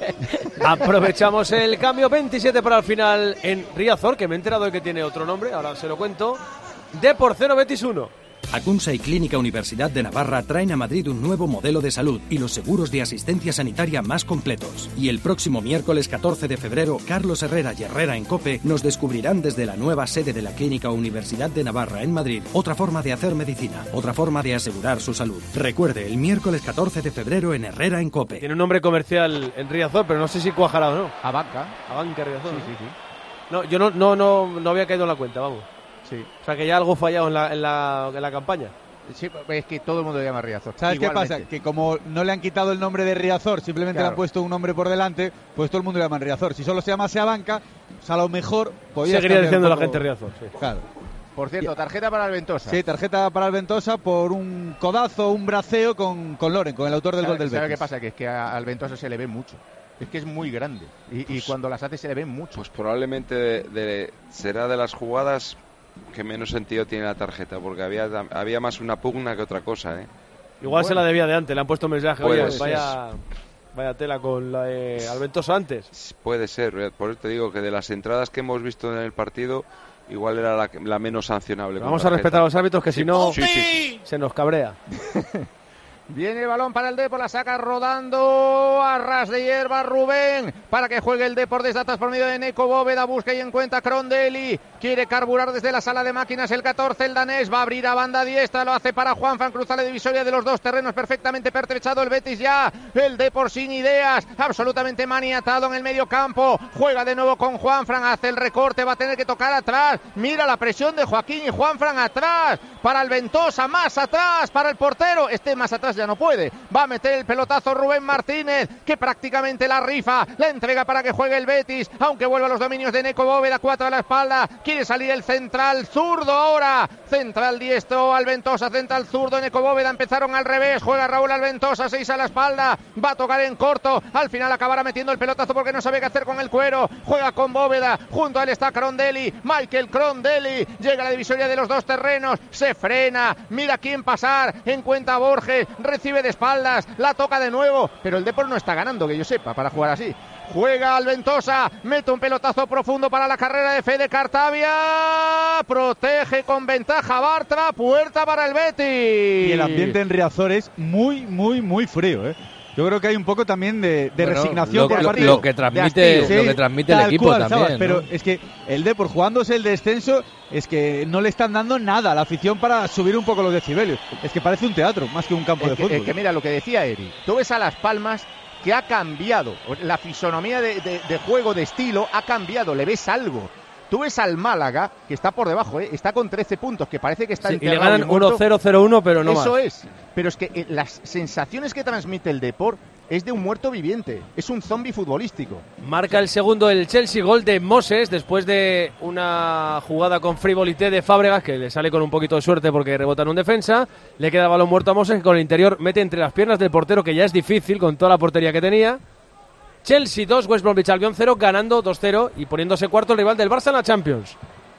Speaker 1: Aprovechamos el cambio, veintisiete para el final en Riazor, que me he enterado de que tiene otro nombre, ahora se lo cuento. Depor cero, Betis uno.
Speaker 9: Acunsa y Clínica Universidad de Navarra traen a Madrid un nuevo modelo de salud y los seguros de asistencia sanitaria más completos. Y el próximo miércoles catorce de febrero, Carlos Herrera y Herrera en COPE nos descubrirán desde la nueva sede de la Clínica Universidad de Navarra en Madrid otra forma de hacer medicina, otra forma de asegurar su salud. Recuerde, el miércoles catorce de febrero en Herrera en COPE.
Speaker 1: Tiene un nombre comercial en Riazor, pero no sé si cuajará o no.
Speaker 3: Abanca.
Speaker 1: Abanca Riazor.
Speaker 3: Sí, sí, sí.
Speaker 1: No, yo no, no, no, no había caído en la cuenta, vamos.
Speaker 3: Sí.
Speaker 1: O sea que ya algo fallado en la, en la, en la campaña.
Speaker 3: Sí, es que todo el mundo le llama Riazor.
Speaker 4: ¿Sabes Igualmente. qué pasa? Que como no le han quitado el nombre de Riazor, simplemente claro. le han puesto un nombre por delante, pues todo el mundo le llama Riazor. Si solo se llamase Abanca, pues a lo mejor podría
Speaker 1: seguiría diciendo la gente Riazor. Sí.
Speaker 4: Claro.
Speaker 3: Por cierto, tarjeta para el Ventosa.
Speaker 4: Sí, tarjeta para el Ventosa por un codazo, un braceo con, con Loren, con el autor del gol del Betis.
Speaker 3: ¿Sabe qué pasa? Que es que al Ventosa se le ve mucho. Es que es muy grande. Y, pues, y cuando las hace se le ven mucho.
Speaker 5: Pues probablemente de, de, será de las jugadas que menos sentido tiene la tarjeta, porque había había más una pugna que otra cosa, ¿eh?
Speaker 1: Igual bueno. se la debía de antes, le han puesto mensaje, oye,
Speaker 5: Puede
Speaker 1: vaya, vaya tela con la de Alventosa antes.
Speaker 5: Puede ser, por eso te digo que de las entradas que hemos visto en el partido, igual era la, la menos sancionable.
Speaker 1: Vamos a respetar a los árbitros, que sí. si no
Speaker 5: sí, sí.
Speaker 1: se nos cabrea.
Speaker 3: Viene el balón para el Depor, la saca rodando a ras de hierba Rubén para que juegue el Depor desde atrás por medio de Neco Bóveda, busca y encuentra Crondelli, quiere carburar desde la sala de máquinas el catorce, el danés va a abrir a banda diestra, lo hace para Juanfran, cruza la divisoria de los dos terrenos perfectamente pertrechado el Betis ya, el Depor sin ideas, absolutamente maniatado en el medio campo, juega de nuevo con Juanfran, hace el recorte, va a tener que tocar atrás, mira la presión de Joaquín y Juanfran atrás, para el Ventosa, más atrás, para el portero, este más atrás ya no puede, va a meter el pelotazo Rubén Martínez, que prácticamente la rifa, la entrega para que juegue el Betis, aunque vuelva a los dominios de Neco Bóveda, cuatro a la espalda, quiere salir el central zurdo ahora, central diestro Alventosa, central zurdo Neco Bóveda, empezaron al revés, juega Raúl Alventosa, seis a la espalda, va a tocar en corto, al final acabará metiendo el pelotazo porque no sabe qué hacer con el cuero, juega con Bóveda, junto a él está Crondelli, Michael Crondelli, llega a la divisoria de los dos terrenos, se frena, mira quién pasar, encuentra a Borges, recibe de espaldas, la toca de nuevo, pero el Depor no está ganando, que yo sepa, para jugar así. Juega Alventosa, mete un pelotazo profundo para la carrera de Fede Cartavia, protege con ventaja Bartra, puerta para el Betis.
Speaker 4: Y el ambiente en Riazor es muy, muy, muy frío, ¿eh? Yo creo que hay un poco también de, de
Speaker 6: bueno,
Speaker 4: resignación
Speaker 6: lo,
Speaker 4: por
Speaker 6: lo,
Speaker 4: parte
Speaker 6: lo que transmite,
Speaker 4: sí,
Speaker 6: lo que transmite el equipo
Speaker 4: cual,
Speaker 6: también,
Speaker 4: Sabas,
Speaker 6: ¿no?
Speaker 4: Pero es que el Depor, jugándose el descenso, es que no le están dando nada a la afición para subir un poco los decibelios. Es que parece un teatro, más que un campo
Speaker 3: es
Speaker 4: de
Speaker 3: que,
Speaker 4: fútbol.
Speaker 3: Es que mira lo que decía Eri. Tú ves a Las Palmas que ha cambiado. La fisonomía de, de, de juego, de estilo, ha cambiado. Le ves algo. Tú ves al Málaga, que está por debajo, ¿eh? Está con trece puntos, que parece que está
Speaker 1: sí,
Speaker 3: enterrado.
Speaker 1: Y le ganan uno cero cero uno, pero no
Speaker 3: Eso
Speaker 1: más.
Speaker 3: es. Pero es que eh, las sensaciones que transmite el Depor es de un muerto viviente. Es un zombi futbolístico.
Speaker 1: Marca el segundo el Chelsea, gol de Moses, después de una jugada con frivolité de Fábregas, que le sale con un poquito de suerte porque rebota en un defensa. Le queda balón muerto a Moses, que con el interior mete entre las piernas del portero, que ya es difícil con toda la portería que tenía. Chelsea dos, West Bromwich Albion cero, ganando dos cero y poniéndose cuarto el rival del Barça en la Champions.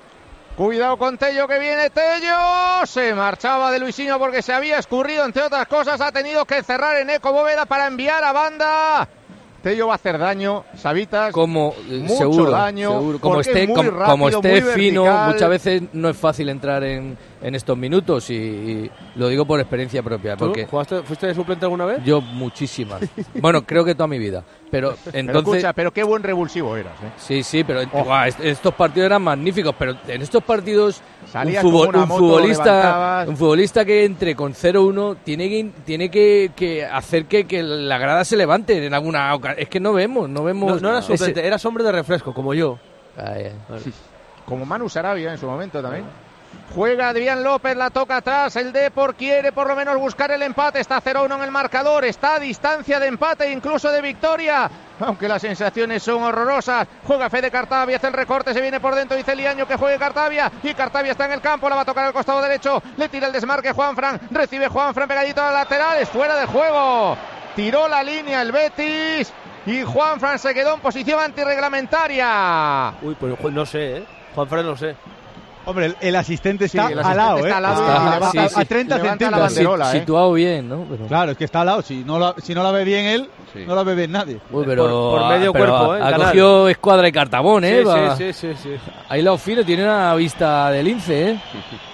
Speaker 3: Cuidado con Tello, que viene Tello. Se marchaba de Luisinho porque se había escurrido, entre otras cosas. Ha tenido que cerrar en Eco Bóveda para enviar a banda. Tello va a hacer daño, Sabitas.
Speaker 6: Como,
Speaker 3: mucho
Speaker 6: seguro,
Speaker 3: daño.
Speaker 6: seguro. Como esté,
Speaker 3: muy
Speaker 6: como,
Speaker 3: rápido,
Speaker 6: como esté
Speaker 3: muy
Speaker 6: fino,
Speaker 3: vertical.
Speaker 6: muchas veces no es fácil entrar en, en estos minutos y, y lo digo por experiencia propia.
Speaker 1: ¿Tú
Speaker 6: Porque
Speaker 1: jugaste, fuiste de suplente alguna vez?
Speaker 6: yo muchísimas. Bueno, creo que toda mi vida. Pero entonces.
Speaker 3: Pero escucha, pero qué buen revulsivo eras, ¿eh?
Speaker 6: Sí, sí, pero oh. guau, est- estos partidos eran magníficos, pero en estos partidos un,
Speaker 3: Salías
Speaker 6: fútbol,
Speaker 3: como una
Speaker 6: un
Speaker 3: moto,
Speaker 6: futbolista
Speaker 3: levantabas.
Speaker 6: un futbolista que entre con cero uno tiene que tiene que, que hacer que, que la grada se levante en alguna ocasión. Es que no vemos, no vemos.
Speaker 1: No, no eras suplente,
Speaker 6: ese...
Speaker 1: eras hombre de refresco, como yo.
Speaker 6: Ay, ay.
Speaker 3: Como Manu Sarabia en su momento también. Juega Adrián López, la toca atrás, el Depor quiere por lo menos buscar el empate, está cero uno en el marcador, está a distancia de empate, incluso de victoria, aunque las sensaciones son horrorosas. Juega Fede Cartavia, hace el recorte, se viene por dentro, dice Liaño que juegue Cartavia, y Cartavia está en el campo, la va a tocar al costado derecho, le tira el desmarque Juanfran, recibe Juanfran pegadito a la lateral, es fuera de juego, tiró la línea el Betis, y Juanfran se quedó en posición antirreglamentaria.
Speaker 1: Uy, pues no sé, ¿eh? Juanfran no sé.
Speaker 4: Hombre, el, el asistente está
Speaker 3: sí, el
Speaker 4: al lado, ¿eh?
Speaker 3: Está al lado
Speaker 6: está,
Speaker 3: y levanta,
Speaker 6: sí, sí.
Speaker 4: a treinta
Speaker 3: levanta
Speaker 4: centímetros.
Speaker 3: la banderola, ¿eh?
Speaker 6: Situado bien, ¿no? Pero...
Speaker 4: Claro, es que está al lado. Si no la, si no la ve bien él,
Speaker 5: Sí.
Speaker 4: no la ve bien nadie.
Speaker 6: Uy, pero,
Speaker 1: Por- por medio
Speaker 6: pero
Speaker 1: cuerpo,
Speaker 6: ha,
Speaker 1: ¿eh?
Speaker 6: ha
Speaker 1: Canal.
Speaker 6: cogido escuadra y cartabón, ¿eh?
Speaker 1: Sí,
Speaker 6: Va.
Speaker 1: sí, sí, sí, sí.
Speaker 6: Ahí la Ofino tiene una vista de lince, ¿eh?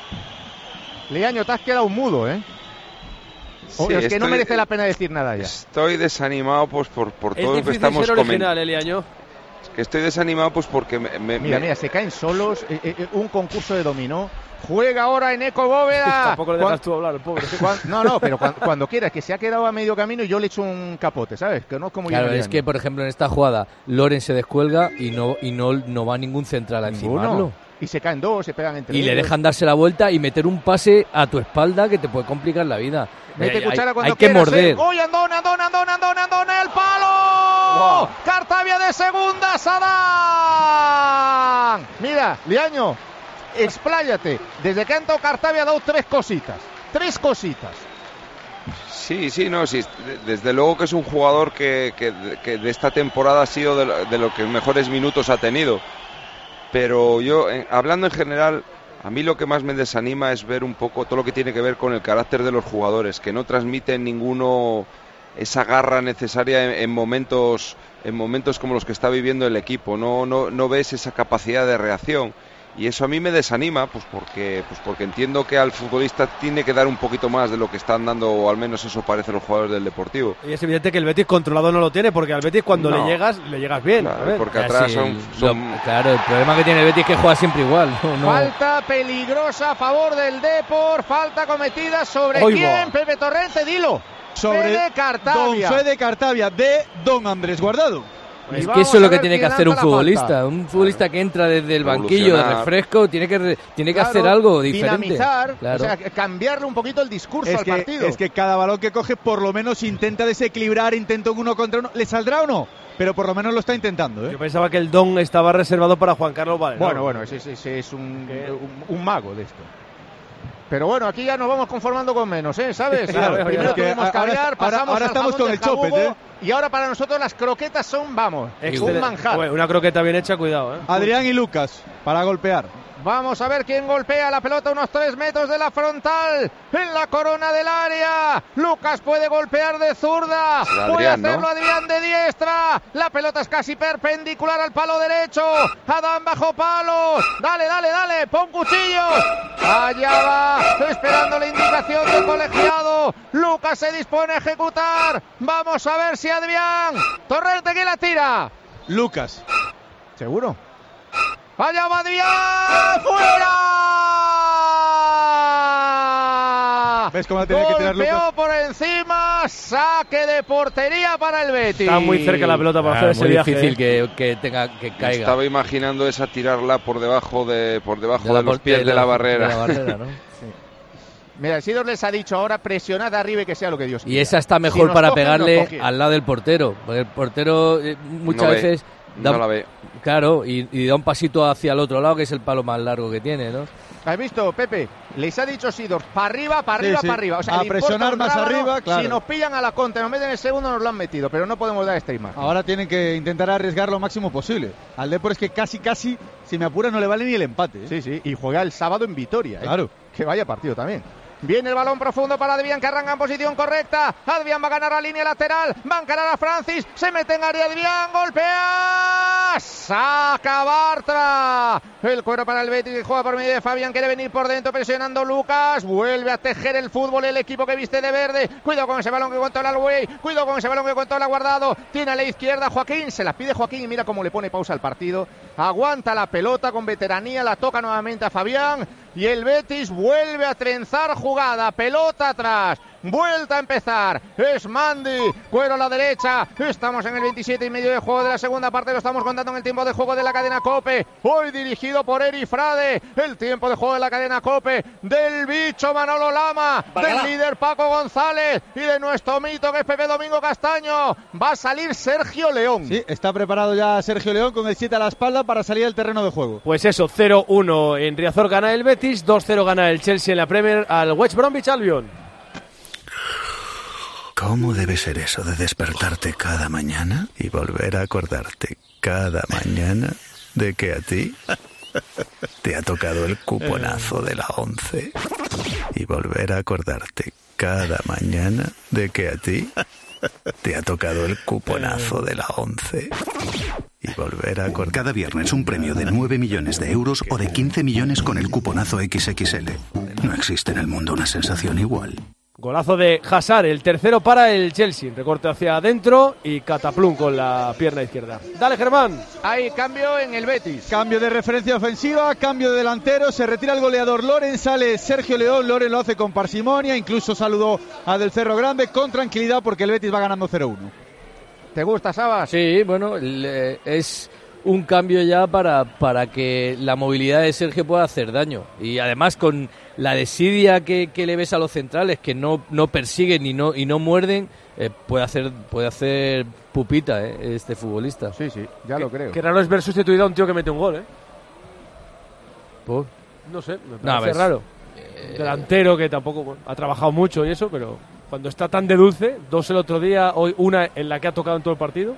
Speaker 3: Liaño, te has quedado mudo, ¿eh? O-
Speaker 5: Sí,
Speaker 3: es que no
Speaker 5: estoy-
Speaker 3: merece la pena decir nada ya.
Speaker 5: Estoy desanimado pues por, por
Speaker 1: Es
Speaker 5: todo lo que
Speaker 1: difícil
Speaker 5: estamos
Speaker 1: ser
Speaker 5: comentando.
Speaker 1: original, Eliaño.
Speaker 5: Que estoy desanimado pues porque me, me-
Speaker 3: Mira,
Speaker 5: me-
Speaker 3: mira, se caen solos, eh, eh, un concurso de dominó. Juega ahora en Eco Bóveda.
Speaker 1: Tampoco le dejas
Speaker 3: Cuan-
Speaker 1: tú hablar, el pobre.
Speaker 3: cuan- No, no, pero cuan- cuando quieras, que se ha quedado a medio camino y yo le echo un capote, ¿sabes? Que no es como
Speaker 6: Claro,
Speaker 3: yo.
Speaker 6: es que, por ejemplo, en esta jugada, Loren se descuelga y no y no, no va ningún central a encimarlo.
Speaker 3: Y se caen dos, se pegan entre
Speaker 6: Y le
Speaker 3: ellos.
Speaker 6: dejan darse la vuelta y meter un pase a tu espalda que te puede complicar la vida.
Speaker 3: Mete
Speaker 6: Hay-
Speaker 3: cuchara
Speaker 6: hay,
Speaker 3: cuando
Speaker 6: hay que
Speaker 3: quieras,
Speaker 6: morder.
Speaker 3: ¿eh? ¡Uy, Andona, Andona, Andona, Andona, Andona, el palo!
Speaker 1: Wow.
Speaker 3: Cartavia de segunda, Sadán. Mira, Liaño, expláyate. Desde que ha entrado Cartavia ha dado tres cositas. Tres cositas.
Speaker 5: Sí, sí, no, sí. de- Desde luego que es un jugador que, que, que de esta temporada ha sido de, lo- de lo que mejores minutos ha tenido. Pero yo, eh, hablando en general, a mí lo que más me desanima es ver un poco todo lo que tiene que ver con el carácter de los jugadores, que no transmiten ninguno esa garra necesaria en, en momentos en momentos como los que está viviendo el equipo. No, no, no ves esa capacidad de reacción. Y eso a mí me desanima, pues porque, pues porque entiendo que al futbolista tiene que dar un poquito más de lo que están dando, o al menos eso parece los jugadores del Deportivo.
Speaker 1: Y es evidente que el Betis controlado no lo tiene, porque al Betis cuando
Speaker 5: No.
Speaker 1: le llegas, le llegas bien.
Speaker 5: Claro,
Speaker 1: a ver.
Speaker 5: porque
Speaker 6: Ah,
Speaker 5: atrás
Speaker 6: sí,
Speaker 5: son,
Speaker 6: lo-
Speaker 5: son-
Speaker 6: claro, el problema que tiene el Betis es que juega siempre igual. No, no.
Speaker 3: Falta peligrosa a favor del Depor. Falta cometida sobre
Speaker 1: Oigo.
Speaker 3: quién, Pepe Torrente, dilo.
Speaker 4: Sobre
Speaker 3: Fede Cartavia.
Speaker 4: Don Fede Cartavia de Don Andrés Guardado.
Speaker 3: Y
Speaker 6: Es que
Speaker 3: vamos
Speaker 6: eso es
Speaker 3: a
Speaker 6: lo que
Speaker 3: ver
Speaker 6: tiene que
Speaker 3: quién
Speaker 6: hacer un
Speaker 3: lanza la
Speaker 6: futbolista.
Speaker 3: falta.
Speaker 6: Un futbolista que entra desde el banquillo de
Speaker 5: Revolucionar.
Speaker 6: refresco tiene que re- tiene que
Speaker 3: Claro,
Speaker 6: hacer algo diferente.
Speaker 3: Dinamizar,
Speaker 6: Claro.
Speaker 3: o sea, cambiarle un poquito el discurso
Speaker 4: Es
Speaker 3: al
Speaker 4: que,
Speaker 3: partido.
Speaker 4: es que cada balón que coge por lo menos intenta desequilibrar, intenta un uno contra uno. ¿Le saldrá o no? Pero por lo menos lo está intentando, ¿eh?
Speaker 1: Yo pensaba que el don estaba reservado para Juan Carlos Valero.
Speaker 3: Bueno, bueno, ese, ese- ese es un, un, un mago de esto. Pero bueno, aquí ya nos vamos conformando con menos, ¿eh? ¿Sabes?
Speaker 1: Claro,
Speaker 3: Primero
Speaker 4: es que
Speaker 3: tuvimos
Speaker 4: ahora-
Speaker 3: caviar,
Speaker 4: ahora-
Speaker 3: pasamos
Speaker 4: ahora
Speaker 3: al
Speaker 4: estamos
Speaker 3: jamón
Speaker 4: con
Speaker 3: del
Speaker 4: el chopet,
Speaker 3: jabugo,
Speaker 4: ¿eh?
Speaker 3: Y ahora para nosotros las croquetas son, vamos,
Speaker 1: Excelente.
Speaker 3: un manjar.
Speaker 1: Bueno, una croqueta bien hecha, cuidado, ¿eh?
Speaker 4: Adrián y Lucas para golpear.
Speaker 3: Vamos a ver quién golpea la pelota unos tres metros de la frontal, en la corona del área. Lucas puede golpear de zurda, Adrián, puede hacerlo, ¿no? Adrián de diestra. La pelota es casi perpendicular al palo derecho. Adán bajo palos. Dale, dale, dale, pon cuchillos. Allá va, esperando la indicación del colegiado. Lucas se dispone a ejecutar. Vamos a ver si Adrián Torrente, ¿quién la tira?
Speaker 4: Lucas.
Speaker 3: ¿Seguro? ¡Allá va Adrián! ¡Fuera!
Speaker 4: ¿Ves cómo la tiene que tirar Lucas?
Speaker 3: Golpeó por encima, saque de portería para el Betis.
Speaker 1: Está muy cerca la pelota para ah, hacer ese
Speaker 6: muy
Speaker 1: viaje.
Speaker 6: Es difícil que, que tenga que caiga.
Speaker 5: Estaba imaginando esa tirarla por debajo de por debajo de, de los pies de la, de la barrera.
Speaker 6: De la barrera, ¿no?
Speaker 3: Sí. Mira, el Sidor les ha dicho ahora presionad arriba y que sea lo que Dios quiera.
Speaker 6: Y esa está mejor si para cogen, pegarle al lado del portero. Porque el portero eh, muchas
Speaker 5: no
Speaker 6: veces... Da,
Speaker 5: no la ve.
Speaker 6: Claro, y, y da un pasito hacia el otro lado, que es el palo más largo que tiene, ¿no?
Speaker 3: ¿Has visto, Pepe? Les ha dicho Sidor, para arriba, para arriba,
Speaker 4: sí, sí.
Speaker 3: para arriba. O sea,
Speaker 4: a presionar más rábano, arriba, claro.
Speaker 3: Si nos pillan a la contra, nos meten el segundo, nos lo han metido, pero no podemos dar esta imagen.
Speaker 4: Ahora tienen que intentar arriesgar lo máximo posible. Al Depor es que casi, casi, si me apura, no le vale ni el empate. ¿eh?
Speaker 3: Sí, sí, y juega el sábado en Vitoria. ¿eh?
Speaker 4: Claro.
Speaker 3: Que vaya partido también. Viene el balón profundo para Adrián, que arranca en posición correcta. Adrián va a ganar la línea lateral, va a encarar a Francis, se mete en área Adrián, golpea, saca Bartra. El cuero para el Betis, que juega por medio de Fabián, quiere venir por dentro presionando Lucas, vuelve a tejer el fútbol el equipo que viste de verde. Cuidado con ese balón que controla el Güey, cuidado con ese balón que controla Guardado, tiene a la izquierda Joaquín, se la pide Joaquín y mira cómo le pone pausa al partido. Aguanta la pelota con veteranía, la toca nuevamente a Fabián y el Betis vuelve a trenzar jugada, pelota atrás, vuelta a empezar, es Mandi, cuero a la derecha, estamos en el veintisiete y medio de juego de la segunda parte, lo estamos contando en el tiempo de juego de la cadena COPE, hoy dirigido por Eri Frade, el tiempo de juego de la cadena COPE, del bicho Manolo Lama, Bacala. Del líder Paco González y de nuestro mito que es Pepe Domingo Castaño, va a salir Sergio León.
Speaker 4: Sí, está preparado ya Sergio León con el siete a la espalda para salir al terreno de juego.
Speaker 1: Pues eso, cero uno en Riazor gana el Betis, dos cero gana el Chelsea en la Premier al West Bromwich Albion.
Speaker 10: ¿Cómo debe ser eso de despertarte cada mañana y volver a acordarte cada mañana de que a ti te ha tocado el cuponazo de la once? Y volver a acordarte cada mañana de que a ti te ha tocado el cuponazo de la once. Y volver a acordarte.
Speaker 11: Cada viernes un premio de nueve millones de euros o de quince millones con el cuponazo equis equis ele. No existe en el mundo una sensación igual.
Speaker 1: Golazo de Hazard, el tercero para el Chelsea. Recorte hacia adentro y cataplum con la pierna izquierda. Dale, Germán.
Speaker 3: Hay cambio en el Betis.
Speaker 4: Cambio de referencia ofensiva, cambio de delantero. Se retira el goleador Loren, sale Sergio León. Loren lo hace con parsimonia. Incluso saludó a Del Cerro Grande con tranquilidad porque el Betis va ganando cero uno.
Speaker 3: ¿Te gusta, Sabas?
Speaker 6: Sí, bueno, le, es un cambio ya para, para que la movilidad de Sergio pueda hacer daño. Y además con la desidia que, que le ves a los centrales, que no, no persiguen y no, y no muerden, eh, puede hacer puede hacer pupita eh, este futbolista.
Speaker 3: Sí, sí, ya lo creo.
Speaker 1: Qué raro es ver sustituido a un tío que mete un gol, ¿eh?
Speaker 6: ¿Por?
Speaker 1: No sé, me parece no, raro. Eh... Delantero que tampoco bueno, ha trabajado mucho y eso, pero cuando está tan de dulce, dos el otro día, hoy una en la que ha tocado en todo el partido.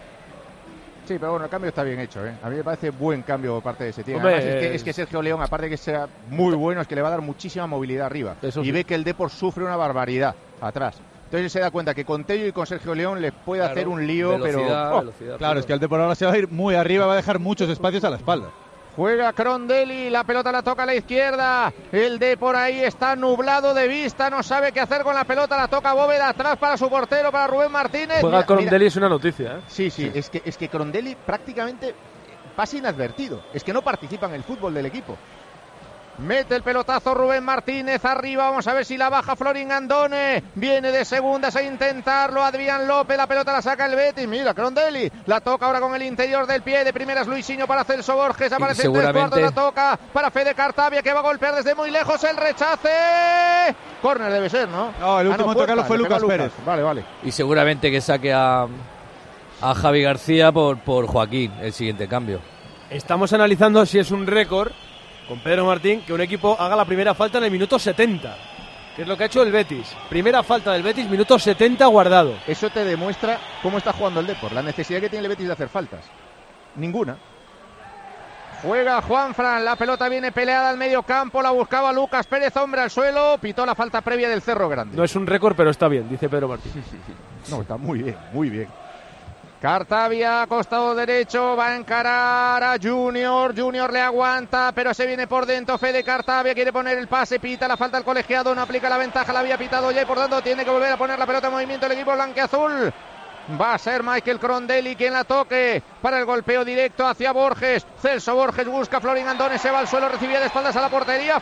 Speaker 3: Sí, pero bueno, el cambio está bien hecho, ¿eh? A mí me parece buen cambio por parte de ese tío. Además, es, que, es que Sergio León, aparte de que sea muy bueno, es que le va a dar muchísima movilidad arriba. Eso y sí. Ve que el Depor sufre una barbaridad atrás. Entonces él se da cuenta que con Tello y con Sergio León les puede claro, hacer un lío, velocidad, pero... Oh,
Speaker 6: velocidad,
Speaker 4: claro, es que el Depor ahora se va a ir muy arriba, va a dejar muchos espacios a la espalda.
Speaker 3: Juega Crondelli, la pelota la toca a la izquierda, el de por ahí está nublado de vista, no sabe qué hacer con la pelota, la toca Bóveda atrás para su portero, para Rubén Martínez.
Speaker 1: Juega Crondelli, es una noticia, ¿eh?
Speaker 3: Sí, sí, sí. Es que, es que Crondelli prácticamente pasa inadvertido, es que no participa en el fútbol del equipo. Mete el pelotazo Rubén Martínez arriba, vamos a ver si la baja Florin Andone, viene de segundas a intentarlo Adrián López, la pelota la saca el Betis, mira Crondelli, la toca ahora con el interior del pie, de primeras Luisinho para Celso Borges, aparece en tres cuartos, la toca para Fede Cartavia que va a golpear desde muy lejos, el rechace, córner debe ser, ¿no?
Speaker 4: No, el último ah, no, tocarlo fue Lucas Pérez.
Speaker 3: Vale, vale.
Speaker 6: Y seguramente que saque a, a Javi García por, por Joaquín, el siguiente cambio.
Speaker 1: Estamos analizando si es un récord con Pedro Martín, que un equipo haga la primera falta en el minuto setenta, que es lo que ha hecho el Betis. Primera falta del Betis, minuto setenta Guardado.
Speaker 3: Eso te demuestra cómo está jugando el Depor, la necesidad que tiene el Betis de hacer faltas. Ninguna. Juega Juanfran, la pelota viene peleada al medio campo, la buscaba Lucas Pérez, hombre al suelo, pitó la falta previa del Cerro Grande.
Speaker 1: No es un récord, pero está bien, dice Pedro Martín.
Speaker 3: No, está muy bien, muy bien. Cartavia, costado derecho, va a encarar a Junior, Junior le aguanta, pero se viene por dentro Fede Cartavia, quiere poner el pase, pita la falta al colegiado, no aplica la ventaja, la había pitado ya y por tanto tiene que volver a poner la pelota en movimiento el equipo blanquiazul. Va a ser Michael Crondelli quien la toque para el golpeo directo hacia Borges. Celso Borges busca a Florin Andone, se va al suelo, recibía de espaldas a la portería.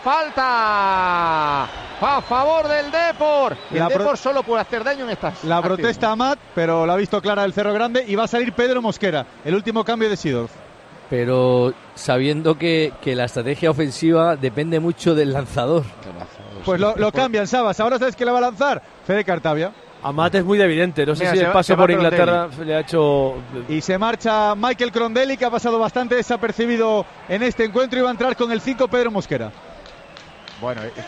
Speaker 3: Falta a favor del Depor. El Depor pro... solo puede hacer daño en estas.
Speaker 4: La acciones. Protesta Amat, pero la ha visto clara el Cerro Grande y va a salir Pedro Mosquera, el último cambio de Seedorf.
Speaker 6: Pero sabiendo que, que la estrategia ofensiva depende mucho del lanzador.
Speaker 4: Pues lo, lo cambian, Sabas. Ahora sabes que la va a lanzar Fede Cartavia.
Speaker 1: Amat es muy evidente, no sé Mira, si el va, paso por Inglaterra le ha hecho...
Speaker 4: Y se marcha Michael Crondelli, que ha pasado bastante desapercibido en este encuentro, y va a entrar con el cinco Pedro Mosquera.
Speaker 3: Bueno, es,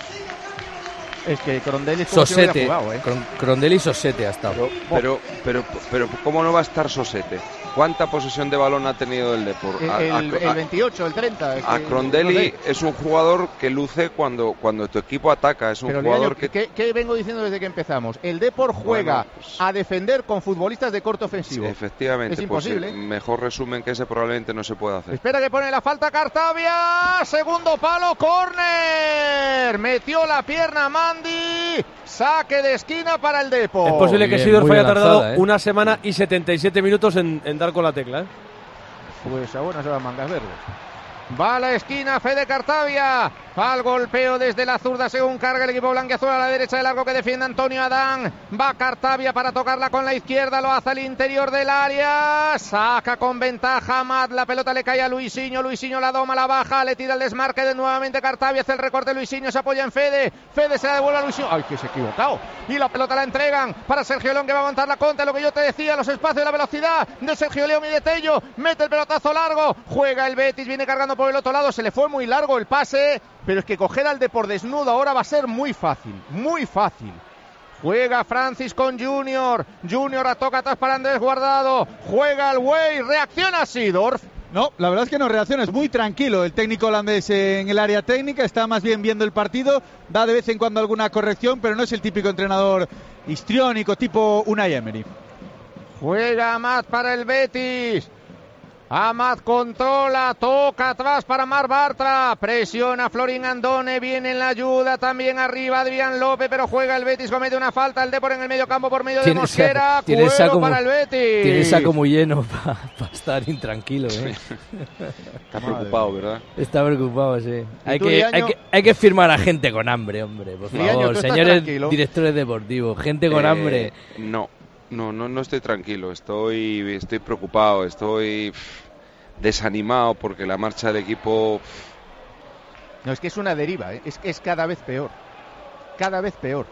Speaker 3: es que Crondelli...
Speaker 6: Sosete,
Speaker 3: jugado, ¿eh?
Speaker 6: Crondelli y Sosete ha estado.
Speaker 5: Pero, pero, pero, pero, ¿cómo no va a estar Sosete? ¿Cuánta posesión de balón ha tenido el Depor?
Speaker 3: El, a, el, a, el veintiocho, el treinta.
Speaker 5: A Crondelli es un jugador que luce cuando, cuando tu equipo ataca. Es un
Speaker 3: Pero
Speaker 5: jugador
Speaker 3: Leaño,
Speaker 5: que...
Speaker 3: ¿qué vengo diciendo desde que empezamos? El Depor juega bueno, pues... a defender con futbolistas de corte ofensivo.
Speaker 5: Sí, efectivamente.
Speaker 3: Es imposible.
Speaker 5: Pues, mejor resumen que ese probablemente no se puede hacer.
Speaker 3: Espera que pone la falta Cartavia. Segundo palo, córner. Metió la pierna Mandi. Saque de esquina para el Depor.
Speaker 1: Es posible que Seedorf haya tardado ¿eh? una semana y setenta y siete minutos en, en dar con la tecla, ¿eh?
Speaker 3: Pues a buenas horas mangas verdes. Va a la esquina Fede Cartavia. Al golpeo desde la zurda según carga el equipo blanquiazul a la derecha del arco que defiende Antonio Adán. Va Cartavia para tocarla con la izquierda, lo hace al interior del área. Saca con ventaja Amat, la pelota le cae a Luisinho. Luisinho la doma, la baja, le tira el desmarque de nuevamente Cartavia, hace el recorte Luisinho, se apoya en Fede. Fede se la devuelve a Luisinho. Ay, que se ha equivocado. Y la pelota la entregan para Sergio León, que va a aguantar la contra. Lo que yo te decía, los espacios y la velocidad de Sergio León y de Tello. Mete el pelotazo largo. Juega el Betis, viene cargando por el otro lado. Se le fue muy largo el pase, pero es que coger al Depor desnudo ahora va a ser muy fácil, muy fácil. Juega Francis con Junior, Junior la toca atrás para Andrés Guardado, juega el Wey, reacciona Seedorf.
Speaker 4: No, la verdad es que no reacciona, es muy tranquilo el técnico holandés en el área técnica, está más bien viendo el partido, da de vez en cuando alguna corrección, pero no es el típico entrenador histriónico tipo Unai Emery.
Speaker 3: Juega Amat para el Betis. Amat controla, toca atrás para Mar Bartra, presiona Florin Andone, viene en la ayuda, también arriba Adrián López, pero juega el Betis, comete una falta, el Depor en el medio campo por medio de Mosquera, cuero para el Betis.
Speaker 6: Tiene saco muy lleno para pa estar intranquilo, ¿eh?
Speaker 5: Está preocupado, ¿verdad?
Speaker 6: Está preocupado, sí. Hay que, hay, que, hay que firmar a gente con hambre, hombre, por favor, Liaño, señores directores deportivos, gente con eh, hambre.
Speaker 5: No. No, no, no estoy tranquilo, estoy, estoy preocupado, estoy desanimado porque la marcha del equipo...
Speaker 3: No, es que es una deriva, ¿eh? es que es cada vez peor, cada vez peor.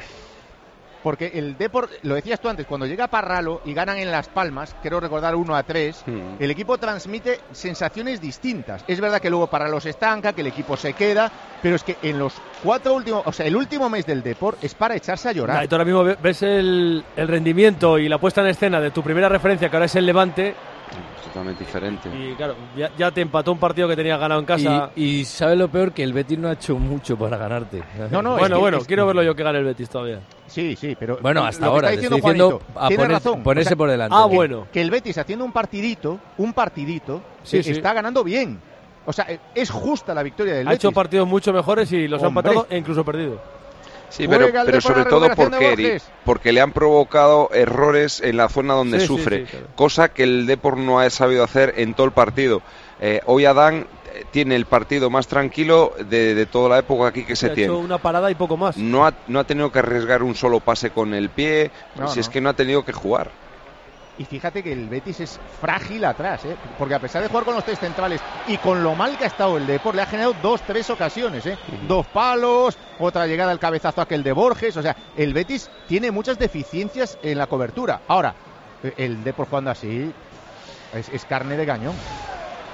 Speaker 3: Porque el Depor, lo decías tú antes, cuando llega Parralo y ganan en Las Palmas, quiero recordar uno a tres, mm. el equipo transmite sensaciones distintas. Es verdad que luego Parralo se estanca, que el equipo se queda, pero es que en los cuatro últimos, o sea, el último mes del Depor es para echarse a llorar.
Speaker 1: Nah, y tú ahora mismo ves el, el rendimiento y la puesta en escena de tu primera referencia, que ahora es el Levante.
Speaker 5: Totalmente diferente.
Speaker 1: Y claro, ya, ya te empató un partido que tenías ganado en casa.
Speaker 6: Y, y ¿sabes lo peor? Que el Betis no ha hecho mucho para ganarte.
Speaker 3: No, no,
Speaker 1: bueno,
Speaker 3: es que,
Speaker 1: bueno,
Speaker 3: es...
Speaker 1: quiero verlo yo que gane el Betis todavía.
Speaker 3: Sí, sí, pero...
Speaker 6: Bueno, hasta ahora, te estoy diciendo a poner, razón. ponerse o sea, por delante.
Speaker 1: Ah,
Speaker 3: que,
Speaker 1: bueno.
Speaker 3: Que el Betis haciendo un partidito, un partidito,
Speaker 1: sí,
Speaker 3: eh,
Speaker 1: sí.
Speaker 3: está ganando bien. O sea, es justa la victoria del
Speaker 1: ha
Speaker 3: Betis.
Speaker 1: Ha hecho partidos mucho mejores y los Hombre. ha empatado e incluso perdido.
Speaker 5: Sí, pero, pero sobre todo porque, porque le han provocado errores en la zona donde sí, sufre, sí, sí, claro. Cosa que el Depor no ha sabido hacer en todo el partido. Eh, hoy Adán tiene el partido más tranquilo de, de toda la época aquí que se, se tiene.
Speaker 1: Ha hecho una parada y poco más.
Speaker 5: No ha, no ha tenido que arriesgar un solo pase con el pie, no, si no. es que no ha tenido que jugar.
Speaker 3: Y fíjate que el Betis es frágil atrás, ¿eh? Porque a pesar de jugar con los tres centrales y con lo mal que ha estado el Depor, le ha generado dos, tres ocasiones, ¿eh? Uh-huh. Dos palos, otra llegada al cabezazo aquel de Borges. O sea, el Betis tiene muchas deficiencias en la cobertura. Ahora, el Depor jugando así es, es carne de cañón.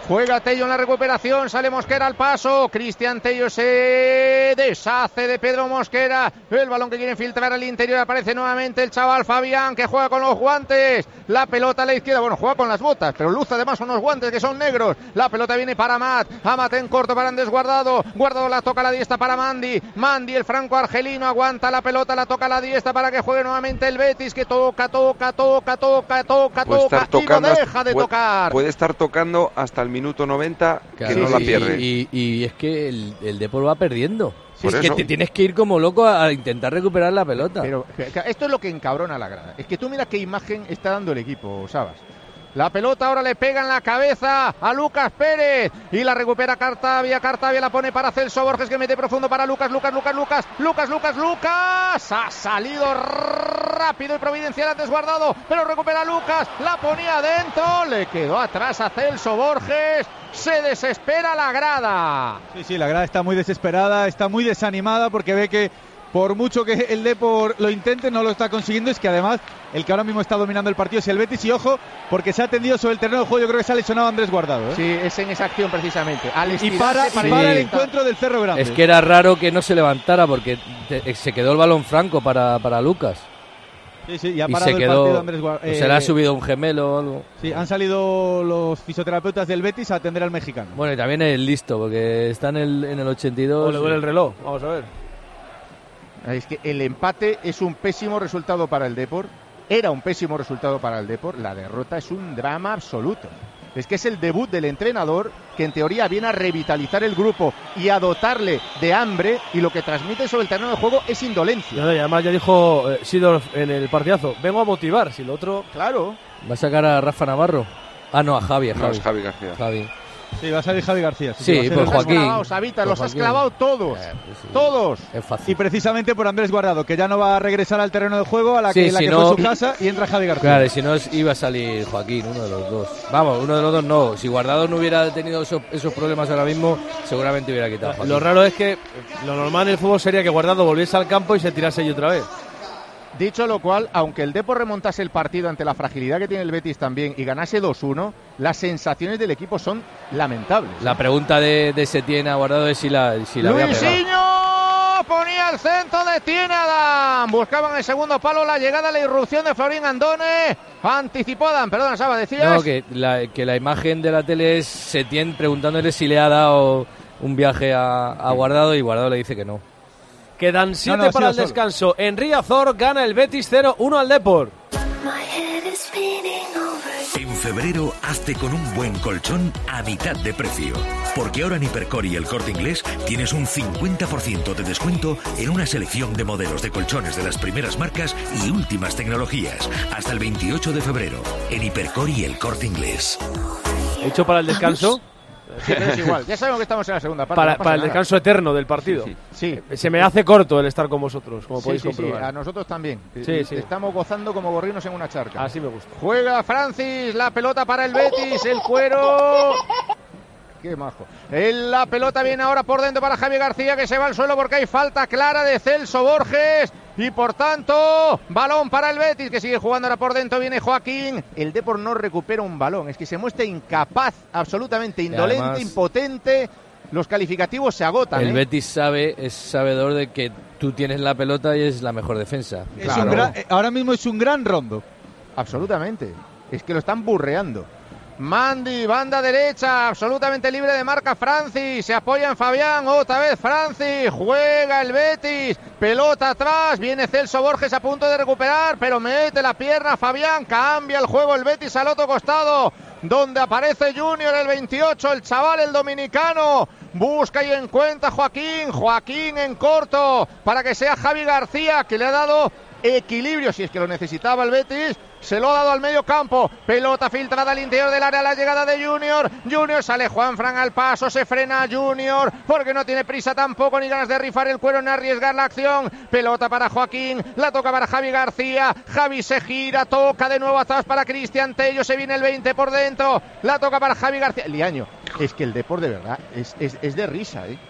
Speaker 3: Juega Tello en la recuperación, sale Mosquera al paso, Cristian Tello se deshace de Pedro Mosquera, el balón que quiere filtrar al interior, aparece nuevamente el chaval Fabián que juega con los guantes, la pelota a la izquierda, bueno, juega con las botas, pero luce además unos guantes que son negros, la pelota viene para Amat, Amat en corto para Andrés Guardado, Guardado la toca a la diestra para Mandy, Mandy el franco argelino aguanta la pelota, la toca a la diestra para que juegue nuevamente el Betis, que toca, toca, toca, toca, toca,
Speaker 5: puede
Speaker 3: toca,
Speaker 5: estar tocando,
Speaker 3: y no deja de
Speaker 5: puede,
Speaker 3: tocar.
Speaker 5: Puede estar tocando hasta el minuto noventa,
Speaker 6: claro,
Speaker 5: que no
Speaker 6: sí,
Speaker 5: la pierde.
Speaker 6: Y, y, y es que el, el Depor va perdiendo.
Speaker 5: Sí,
Speaker 6: es
Speaker 5: por
Speaker 6: que
Speaker 5: eso.
Speaker 6: te tienes que ir como loco a, a intentar recuperar la pelota.
Speaker 3: Pero esto es lo que encabrona a la grada. Es que tú mira qué imagen está dando el equipo, Sabas. La pelota ahora le pega en la cabeza a Lucas Pérez y la recupera Cartavia. Cartavia la pone para Celso Borges que mete profundo para Lucas, Lucas, Lucas, Lucas, Lucas, Lucas, Lucas. Ha salido rápido y providencial antes Guardado, pero recupera Lucas, la ponía adentro, le quedó atrás a Celso Borges. Se desespera la grada.
Speaker 4: Sí, sí, la grada está muy desesperada, está muy desanimada porque ve que por mucho que el Depor lo intente, no lo está consiguiendo. Es que además el que ahora mismo está dominando el partido es el Betis. Y ojo, porque se ha tendido sobre el terreno de juego. Yo creo que se ha lesionado Andrés Guardado, ¿eh?
Speaker 3: Sí, es en esa acción precisamente. Al
Speaker 4: y para,
Speaker 3: para,
Speaker 4: y para
Speaker 6: sí.
Speaker 4: el encuentro del Cerro Grande.
Speaker 6: Es que era raro que no se levantara porque te, se quedó el balón franco para, para Lucas.
Speaker 4: Sí, sí, y ha
Speaker 6: Y
Speaker 4: parado
Speaker 6: se
Speaker 4: el
Speaker 6: quedó,
Speaker 4: partido Andrés Guardado.
Speaker 6: o se le ha subido un gemelo o algo.
Speaker 4: Sí, han salido los fisioterapeutas del Betis a atender al mexicano.
Speaker 6: Bueno, y también es listo porque está en el, en el ochenta y dos.
Speaker 1: O le duele el reloj, vamos a ver.
Speaker 3: Es que el empate es un pésimo resultado para el Depor. Era un pésimo resultado para el Depor. La derrota es un drama absoluto. Es que es el debut del entrenador que en teoría viene a revitalizar el grupo y a dotarle de hambre, y lo que transmite sobre el terreno de juego es indolencia.
Speaker 1: Y además ya dijo eh, Sidorf en el partidazo, vengo a motivar, si lo otro...
Speaker 3: Claro.
Speaker 6: ¿Va a sacar a Rafa Navarro? Ah, no, a Javi, a
Speaker 5: No,
Speaker 6: Javi.
Speaker 5: es Javi García.
Speaker 6: Javi.
Speaker 4: Sí, va a salir Javi García.
Speaker 6: Sí,
Speaker 4: va a ser
Speaker 6: pues
Speaker 4: el-
Speaker 6: Joaquín.
Speaker 3: Clavados, Sabita,
Speaker 6: Pues
Speaker 3: los has
Speaker 6: Joaquín.
Speaker 3: clavado todos.
Speaker 6: Eh, pues sí.
Speaker 3: Todos.
Speaker 6: Es fácil.
Speaker 4: Y precisamente por Andrés Guardado, que ya no va a regresar al terreno de juego, a la que,
Speaker 6: Sí,
Speaker 4: la
Speaker 6: si
Speaker 4: que
Speaker 6: no-
Speaker 4: fue su casa, y entra Javi García.
Speaker 6: Claro, y si no es- iba a salir Joaquín, uno de los dos. Vamos, uno de los dos no. Si Guardado no hubiera tenido esos, esos problemas ahora mismo, seguramente hubiera quitado a Joaquín.
Speaker 1: Lo raro es que lo normal en el fútbol sería que Guardado volviese al campo y se tirase allí otra vez.
Speaker 3: Dicho lo cual, aunque el Depor remontase el partido ante la fragilidad que tiene el Betis también y ganase dos uno, las sensaciones del equipo son lamentables.
Speaker 6: La pregunta de, de Setién a Guardado es si la, si la había pegado.
Speaker 3: Luisinho ponía el centro de Tiene Adam. Buscaban el segundo palo, la llegada, la irrupción de Florín Andone. Anticipó Adam, perdón, Saba, decías.
Speaker 6: No, que la, que la imagen de la tele es Setién preguntándole si le ha dado un viaje a, a Guardado y Guardado le dice que no.
Speaker 1: Quedan siete
Speaker 4: no, ha
Speaker 1: para
Speaker 4: sido
Speaker 1: el
Speaker 4: solo.
Speaker 1: descanso. En Riazor gana el Betis cero uno al Depor.
Speaker 12: En febrero, hazte con un buen colchón a mitad de precio. Porque ahora en Hipercor y El Corte Inglés tienes un cincuenta por ciento de descuento en una selección de modelos de colchones de las primeras marcas y últimas tecnologías. Hasta el veintiocho de febrero, en Hipercor y El Corte Inglés.
Speaker 1: Hecho para el descanso.
Speaker 3: Sí, pero es igual. Ya sabemos que estamos en la segunda parte.
Speaker 1: Para,
Speaker 3: no pasa
Speaker 1: para el
Speaker 3: nada.
Speaker 1: descanso eterno del partido.
Speaker 3: Sí.
Speaker 1: Se me hace corto el estar con vosotros, como
Speaker 3: Sí,
Speaker 1: podéis
Speaker 3: sí, sí,
Speaker 1: comprobar.
Speaker 3: a nosotros también.
Speaker 1: Sí, sí.
Speaker 3: Estamos gozando como gorrinos en una charca.
Speaker 1: Así me gusta.
Speaker 3: Juega Francis, la pelota para el Betis, el cuero. Qué majo. El- la pelota viene ahora por dentro para Javi García, que se va al suelo porque hay falta clara de Celso Borges. Y por tanto, balón para el Betis, que sigue jugando ahora por dentro. Viene Joaquín. El Depor no recupera un balón. Es que se muestra incapaz, absolutamente indolente,
Speaker 6: además,
Speaker 3: impotente. Los calificativos se agotan.
Speaker 6: El
Speaker 3: ¿eh?
Speaker 6: Betis sabe, es sabedor de que tú tienes la pelota y es la mejor defensa.
Speaker 4: Es
Speaker 3: Claro.
Speaker 4: un gran- eh, ahora mismo es un gran rondo.
Speaker 3: Absolutamente. Es que lo están burreando. Mandy, banda derecha, absolutamente libre de marca Francis, se apoya en Fabián, otra vez Francis, juega el Betis, pelota atrás, viene Celso Borges a punto de recuperar, pero mete la pierna Fabián, cambia el juego el Betis al otro costado, donde aparece Junior el veintiocho, el chaval, el dominicano, busca y encuentra Joaquín, Joaquín en corto, para que sea Javi García, que le ha dado equilibrio, si es que lo necesitaba el Betis, se lo ha dado al medio campo, pelota filtrada al interior del área, la llegada de Junior, Junior sale Juanfran al paso, se frena Junior, porque no tiene prisa tampoco, ni ganas de rifar el cuero, ni arriesgar la acción, pelota para Joaquín, la toca para Javi García, Javi se gira, toca de nuevo atrás para Cristian Tello, se viene el veinte por dentro, la toca para Javi García, Liaño, es que el Depor de verdad es, es, es de risa, ¿eh?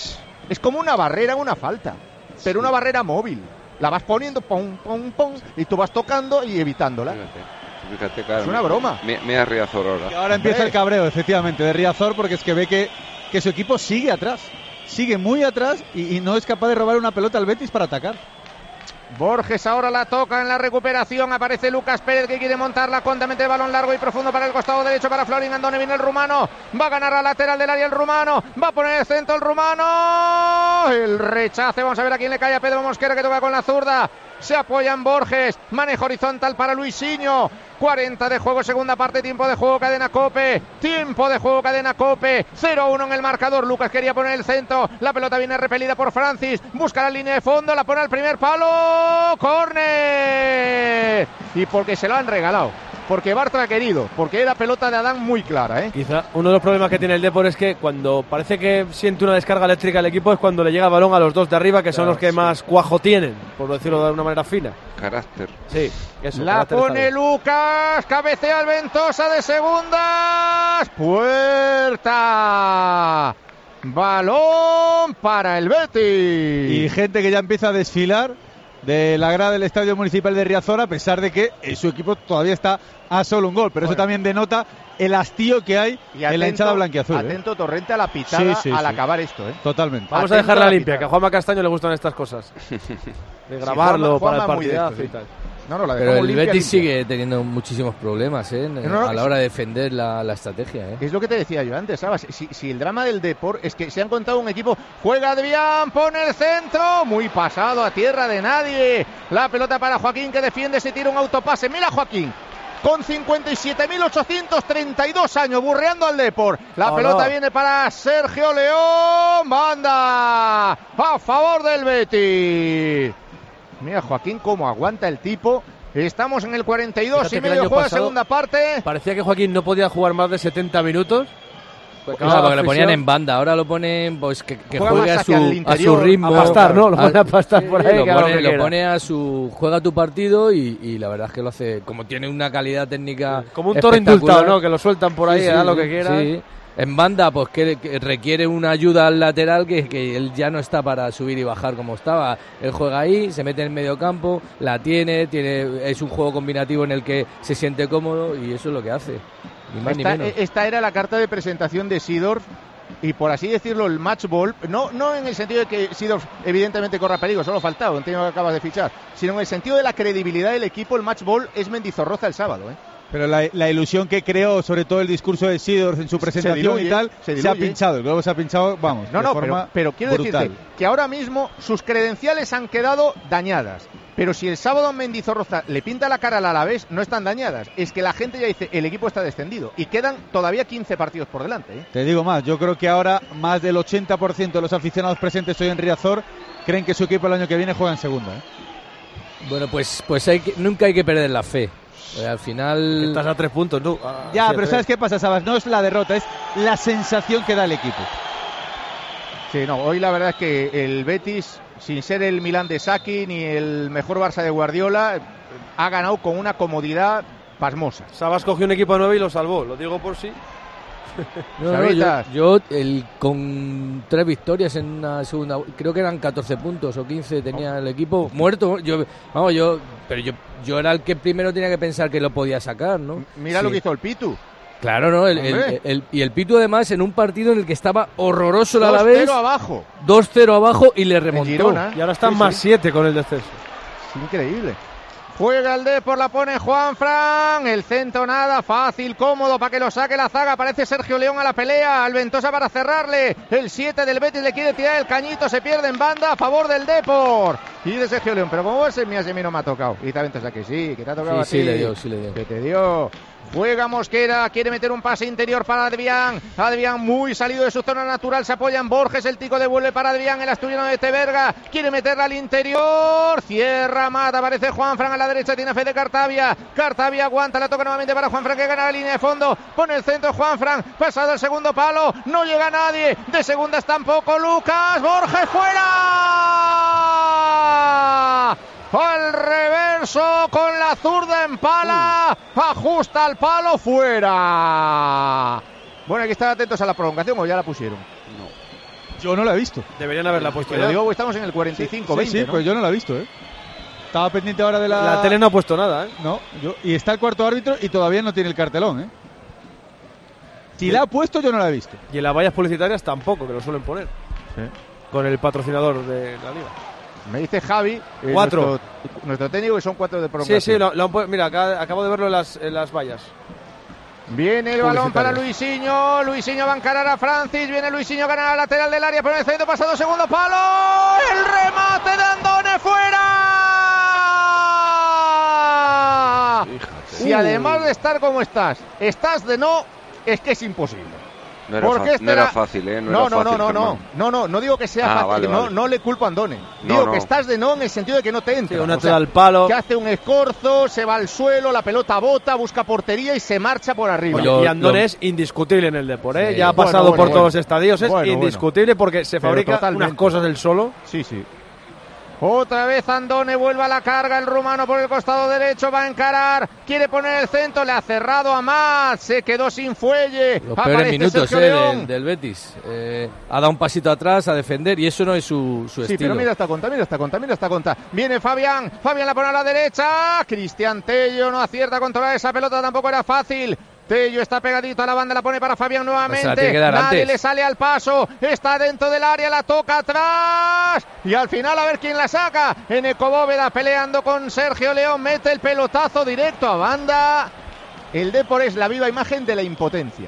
Speaker 3: Es como una barrera, una falta, pero una barrera móvil. La vas poniendo, pum, pum, pum, y tú vas tocando y evitándola.
Speaker 5: Fíjate. Fíjate, claro,
Speaker 3: es una broma.
Speaker 5: Me, me a Riazor ahora.
Speaker 4: Y ahora empieza el cabreo, efectivamente, de Riazor, porque es que ve que, que su equipo sigue atrás. Sigue muy atrás y, y no es capaz de robar una pelota al Betis para atacar.
Speaker 3: Borges ahora la toca en la recuperación. Aparece Lucas Pérez que quiere montarla con el balón largo y profundo para el costado derecho para Florin Andone. Viene el rumano. Va a ganar la lateral del área el rumano. Va a poner el centro el rumano. El rechace. Vamos a ver a quién le cae a Pedro Mosquera que toca con la zurda. Se apoya en Borges. Manejo horizontal para Luisinho. cuarenta de juego, segunda parte, tiempo de juego, Cadena COPE. Tiempo de juego, Cadena COPE. cero a uno en el marcador. Lucas quería poner el centro. La pelota viene repelida por Francis. Busca la línea de fondo. La pone al primer palo. ¡Córner! Y porque se lo han regalado. Porque Bartra ha querido. Porque era pelota de Adán muy clara, ¿eh?
Speaker 1: Quizá uno de los problemas que tiene el Depor es que cuando parece que siente una descarga eléctrica el equipo es cuando le llega el balón a los dos de arriba, que son
Speaker 5: Claro,
Speaker 1: los que
Speaker 5: sí.
Speaker 1: más cuajo tienen, por decirlo de una manera fina.
Speaker 5: Carácter.
Speaker 1: Sí, eso.
Speaker 3: La
Speaker 1: carácter
Speaker 3: pone
Speaker 1: está bien.
Speaker 3: Lucas, cabecea el Ventosa de segundas. Puerta. Balón para el Betis.
Speaker 4: Y gente que ya empieza a desfilar de la grada del Estadio Municipal de Riazor, a pesar de que eh, su equipo todavía está a solo un gol. Pero
Speaker 3: Bueno.
Speaker 4: eso también denota el hastío que hay
Speaker 3: Y
Speaker 4: en la hinchada blanquiazul. ¿eh?
Speaker 3: Atento Torrente a la pitada
Speaker 4: Sí, sí,
Speaker 3: al
Speaker 4: sí.
Speaker 3: acabar esto, ¿eh?
Speaker 4: Totalmente.
Speaker 1: Vamos
Speaker 3: Atento
Speaker 1: a dejarla
Speaker 3: a la
Speaker 1: limpia,
Speaker 3: pitada.
Speaker 1: que a Juanma Castaño le gustan estas cosas. De grabarlo
Speaker 3: Sí, Juanma-
Speaker 1: para el
Speaker 3: Juanma muy de
Speaker 1: partidazo
Speaker 3: esto,
Speaker 1: y
Speaker 3: sí.
Speaker 1: tal.
Speaker 3: No, no, la
Speaker 6: Pero
Speaker 3: dejamos
Speaker 6: el
Speaker 3: limpia,
Speaker 6: Betis
Speaker 3: limpia.
Speaker 6: sigue teniendo muchísimos problemas, ¿eh?
Speaker 3: No, no,
Speaker 6: a la hora de defender la, la estrategia, ¿eh?
Speaker 3: Es lo que te decía yo antes, ¿sabes? Si, si el drama del Depor es que se han contado un equipo, juega Adrián, pone el centro, muy pasado a tierra de nadie. La pelota para Joaquín que defiende, se tira un autopase. Mira Joaquín, con cincuenta y siete mil ochocientos treinta y dos años, burreando al Depor. La
Speaker 1: Oh,
Speaker 3: pelota
Speaker 1: no.
Speaker 3: viene para Sergio León, banda a favor del Betis. Mira Joaquín cómo aguanta el tipo. Estamos en el cuarenta y dos
Speaker 1: Fíjate
Speaker 3: y
Speaker 1: que el
Speaker 3: medio
Speaker 1: año
Speaker 3: juega
Speaker 1: pasado
Speaker 3: segunda parte.
Speaker 1: Parecía que Joaquín no podía jugar más de setenta minutos. Pues
Speaker 6: Claro, porque lo ponían en banda, ahora lo ponen pues que, que
Speaker 3: Juega
Speaker 6: juegue
Speaker 3: más
Speaker 6: a su,
Speaker 3: hacia el
Speaker 6: a su
Speaker 3: interior,
Speaker 6: ritmo.
Speaker 1: a pastar, ¿no? Lo pone a pastar
Speaker 6: Sí,
Speaker 1: por ahí,
Speaker 6: Lo
Speaker 1: que haga lo
Speaker 6: pone,
Speaker 1: que
Speaker 6: lo
Speaker 1: quiera.
Speaker 6: pone a su... Juega tu partido y, y la verdad es que lo hace... Como tiene una calidad técnica
Speaker 1: Como un toro
Speaker 6: espectacular.
Speaker 1: indultado, ¿no? Que lo sueltan por ahí,
Speaker 6: Sí, sí,
Speaker 1: haga lo
Speaker 6: sí,
Speaker 1: que quiera.
Speaker 6: sí. En banda, pues que, que requiere una ayuda al lateral que, que él ya no está para subir y bajar como estaba. Él juega ahí, se mete en el medio campo, la tiene, tiene, es un juego combinativo en el que se siente cómodo y eso es lo que hace. Ni más
Speaker 3: Esta,
Speaker 6: ni menos.
Speaker 3: esta era la carta de presentación de Seedorf y por así decirlo el match ball, no, no en el sentido de que Seedorf evidentemente corra peligro, solo faltaba, entiendo que acabas de fichar, sino en el sentido de la credibilidad del equipo. El match ball es Mendizorroza el sábado, ¿eh?
Speaker 4: Pero la, la ilusión que creó, sobre todo el discurso de Seedorf en su presentación
Speaker 3: diluye,
Speaker 4: y tal,
Speaker 3: se
Speaker 4: se, ha
Speaker 3: diluye.
Speaker 4: pinchado. El globo se ha pinchado, vamos,
Speaker 3: No,
Speaker 4: de
Speaker 3: no,
Speaker 4: forma
Speaker 3: pero, pero quiero
Speaker 4: brutal.
Speaker 3: decirte que ahora mismo sus credenciales han quedado dañadas. Pero si el sábado Mendizorroza le pinta la cara al Alavés, no están dañadas. Es que la gente ya dice, el equipo está descendido. Y quedan todavía quince partidos por delante, ¿eh?
Speaker 4: Te digo más, yo creo que ahora más del ochenta por ciento de los aficionados presentes hoy en Riazor creen que su equipo el año que viene juega en segunda, ¿eh?
Speaker 6: Bueno, pues, pues hay que, nunca hay que perder la fe. Eh, al final...
Speaker 1: Estás a tres puntos, tú. Ah,
Speaker 4: Ya,
Speaker 1: sí, a
Speaker 4: pero
Speaker 1: tres.
Speaker 4: ¿sabes qué pasa, Sabas? No es la derrota, es la sensación que da el equipo.
Speaker 3: Sí, no, hoy la verdad es que el Betis, sin ser el Milán de Saki ni el mejor Barça de Guardiola, ha ganado con una comodidad pasmosa.
Speaker 1: Sabas cogió un equipo nuevo y lo salvó, lo digo por sí.
Speaker 6: No, no, yo, yo el, con tres victorias en una segunda, creo que eran catorce puntos o quince tenía el equipo muerto. Yo, vamos, yo, pero yo, yo era el que primero tenía que pensar que lo podía sacar, ¿no?
Speaker 3: Mira
Speaker 6: Sí.
Speaker 3: lo que hizo el Pitu.
Speaker 6: Claro, no, el, el,
Speaker 3: Hombre.
Speaker 6: el- y el Pitu además en un partido en el que estaba horroroso el
Speaker 3: dos
Speaker 6: Alavés,
Speaker 3: cero abajo.
Speaker 6: dos cero abajo y le remontó.
Speaker 3: Girona.
Speaker 1: Y ahora están
Speaker 3: Sí,
Speaker 1: más
Speaker 3: sí.
Speaker 1: siete con el descenso.
Speaker 3: Es increíble. Juega el Depor, la pone Juanfran, el centro nada, fácil, cómodo para que lo saque la zaga, aparece Sergio León a la pelea, Alventosa para cerrarle, el siete del Betis le quiere tirar el cañito, se pierde en banda a favor del Depor, y de Sergio León, pero como ese mí, ese mí no me ha tocado, y te Alventosa que sí, que te ha tocado
Speaker 6: Sí,
Speaker 3: a
Speaker 6: sí
Speaker 3: ti.
Speaker 6: le dio, sí le dio.
Speaker 3: Que te dio. Juega Mosquera, quiere meter un pase interior para Adrián. Adrián muy salido de su zona natural, se apoya en Borges, el tico devuelve para Adrián, el asturiano de Teberga, quiere meterla al interior, cierra, mata, aparece Juanfran a la derecha, tiene fe de Cartavia, Cartavia aguanta, la toca nuevamente para Juanfran que gana la línea de fondo, pone el centro Juanfran, pasado el segundo palo, no llega nadie, de segundas tampoco Lucas, Borges fuera. Al reverso con la zurda en pala, ajusta al palo, fuera. Bueno, hay que estar atentos a la prolongación o ya la pusieron.
Speaker 4: Yo no la he visto.
Speaker 1: Deberían haberla puesto
Speaker 3: Te lo
Speaker 1: ya.
Speaker 3: digo, estamos en el cuarenta y cinco
Speaker 4: Sí,
Speaker 3: veinte,
Speaker 4: sí,
Speaker 3: ¿no?
Speaker 4: pues yo no la he visto, ¿eh? Estaba pendiente ahora de la...
Speaker 1: La tele no ha puesto nada, ¿eh?
Speaker 4: No, yo... y está el cuarto árbitro y todavía no tiene el cartelón, ¿eh? Si la ha puesto, yo no la he visto.
Speaker 1: Y en las vallas publicitarias tampoco, que lo suelen poner.
Speaker 4: Sí.
Speaker 1: Con el patrocinador de la liga.
Speaker 3: Me dice Javi, eh,
Speaker 1: cuatro.
Speaker 3: Nuestro, nuestro técnico, que son cuatro de
Speaker 1: Sí,
Speaker 3: prolongación.
Speaker 1: sí, lo, lo han pu- mira, acá, acabo de verlo en las, en las vallas.
Speaker 3: Viene el balón para Luisinho, Luisinho va a encarar a Francis, viene Luisinho, gana la lateral del área, pero en el centro pasado, segundo palo, el remate de Andone fuera.
Speaker 5: Fíjate.
Speaker 3: Si además de estar como estás, estás de no, es que es imposible.
Speaker 5: No era,
Speaker 3: Porque
Speaker 5: fa-
Speaker 3: este
Speaker 5: no era
Speaker 3: era-
Speaker 5: fácil, ¿eh? No,
Speaker 3: No,
Speaker 5: era
Speaker 3: no,
Speaker 5: fácil,
Speaker 3: no, no, no,
Speaker 5: Germán.
Speaker 3: no, no, no digo que sea
Speaker 5: Ah,
Speaker 3: fácil,
Speaker 5: vale,
Speaker 3: no,
Speaker 5: vale.
Speaker 3: no le culpo a Andone.
Speaker 5: No,
Speaker 3: Digo
Speaker 5: no.
Speaker 3: que estás de no en el sentido de que no te entra.
Speaker 1: Sí, una
Speaker 3: O
Speaker 1: te
Speaker 3: sea,
Speaker 1: da el palo.
Speaker 3: que hace un escorzo, se va al suelo, la pelota bota, busca portería y se marcha por arriba.
Speaker 1: Oye, y Andone es indiscutible en el Depor, ¿eh?
Speaker 3: Sí.
Speaker 1: Ya ha
Speaker 3: Bueno,
Speaker 1: pasado
Speaker 3: bueno,
Speaker 1: por
Speaker 3: bueno.
Speaker 1: todos los estadios, es
Speaker 3: Bueno,
Speaker 1: indiscutible porque se
Speaker 3: Pero
Speaker 1: fabrica
Speaker 3: totalmente.
Speaker 1: unas cosas del solo.
Speaker 3: Sí, sí. Otra vez Andone vuelve a la carga, el rumano por el costado derecho va a encarar, quiere poner el centro, le ha cerrado a Mat, se quedó sin fuelle.
Speaker 6: Los
Speaker 3: Aparece
Speaker 6: peores minutos
Speaker 3: Sergio
Speaker 6: eh,
Speaker 3: León.
Speaker 6: del, del Betis. Eh, ha dado un pasito atrás a defender y eso no es su, su
Speaker 3: Sí,
Speaker 6: estilo.
Speaker 3: pero mira esta conta, mira esta conta, mira esta conta. Viene Fabián, Fabián la pone a la derecha. Cristian Tello no acierta a controlar esa pelota, tampoco era fácil. Tello está pegadito a la banda, la pone para Fabián nuevamente.
Speaker 6: Se la tiene que dar
Speaker 3: Nadie
Speaker 6: antes.
Speaker 3: le sale al paso, está dentro del área, la toca atrás. Y al final a ver quién la saca. Eneco Bóveda peleando con Sergio León, mete el pelotazo directo a banda. El Depor es la viva imagen de la impotencia.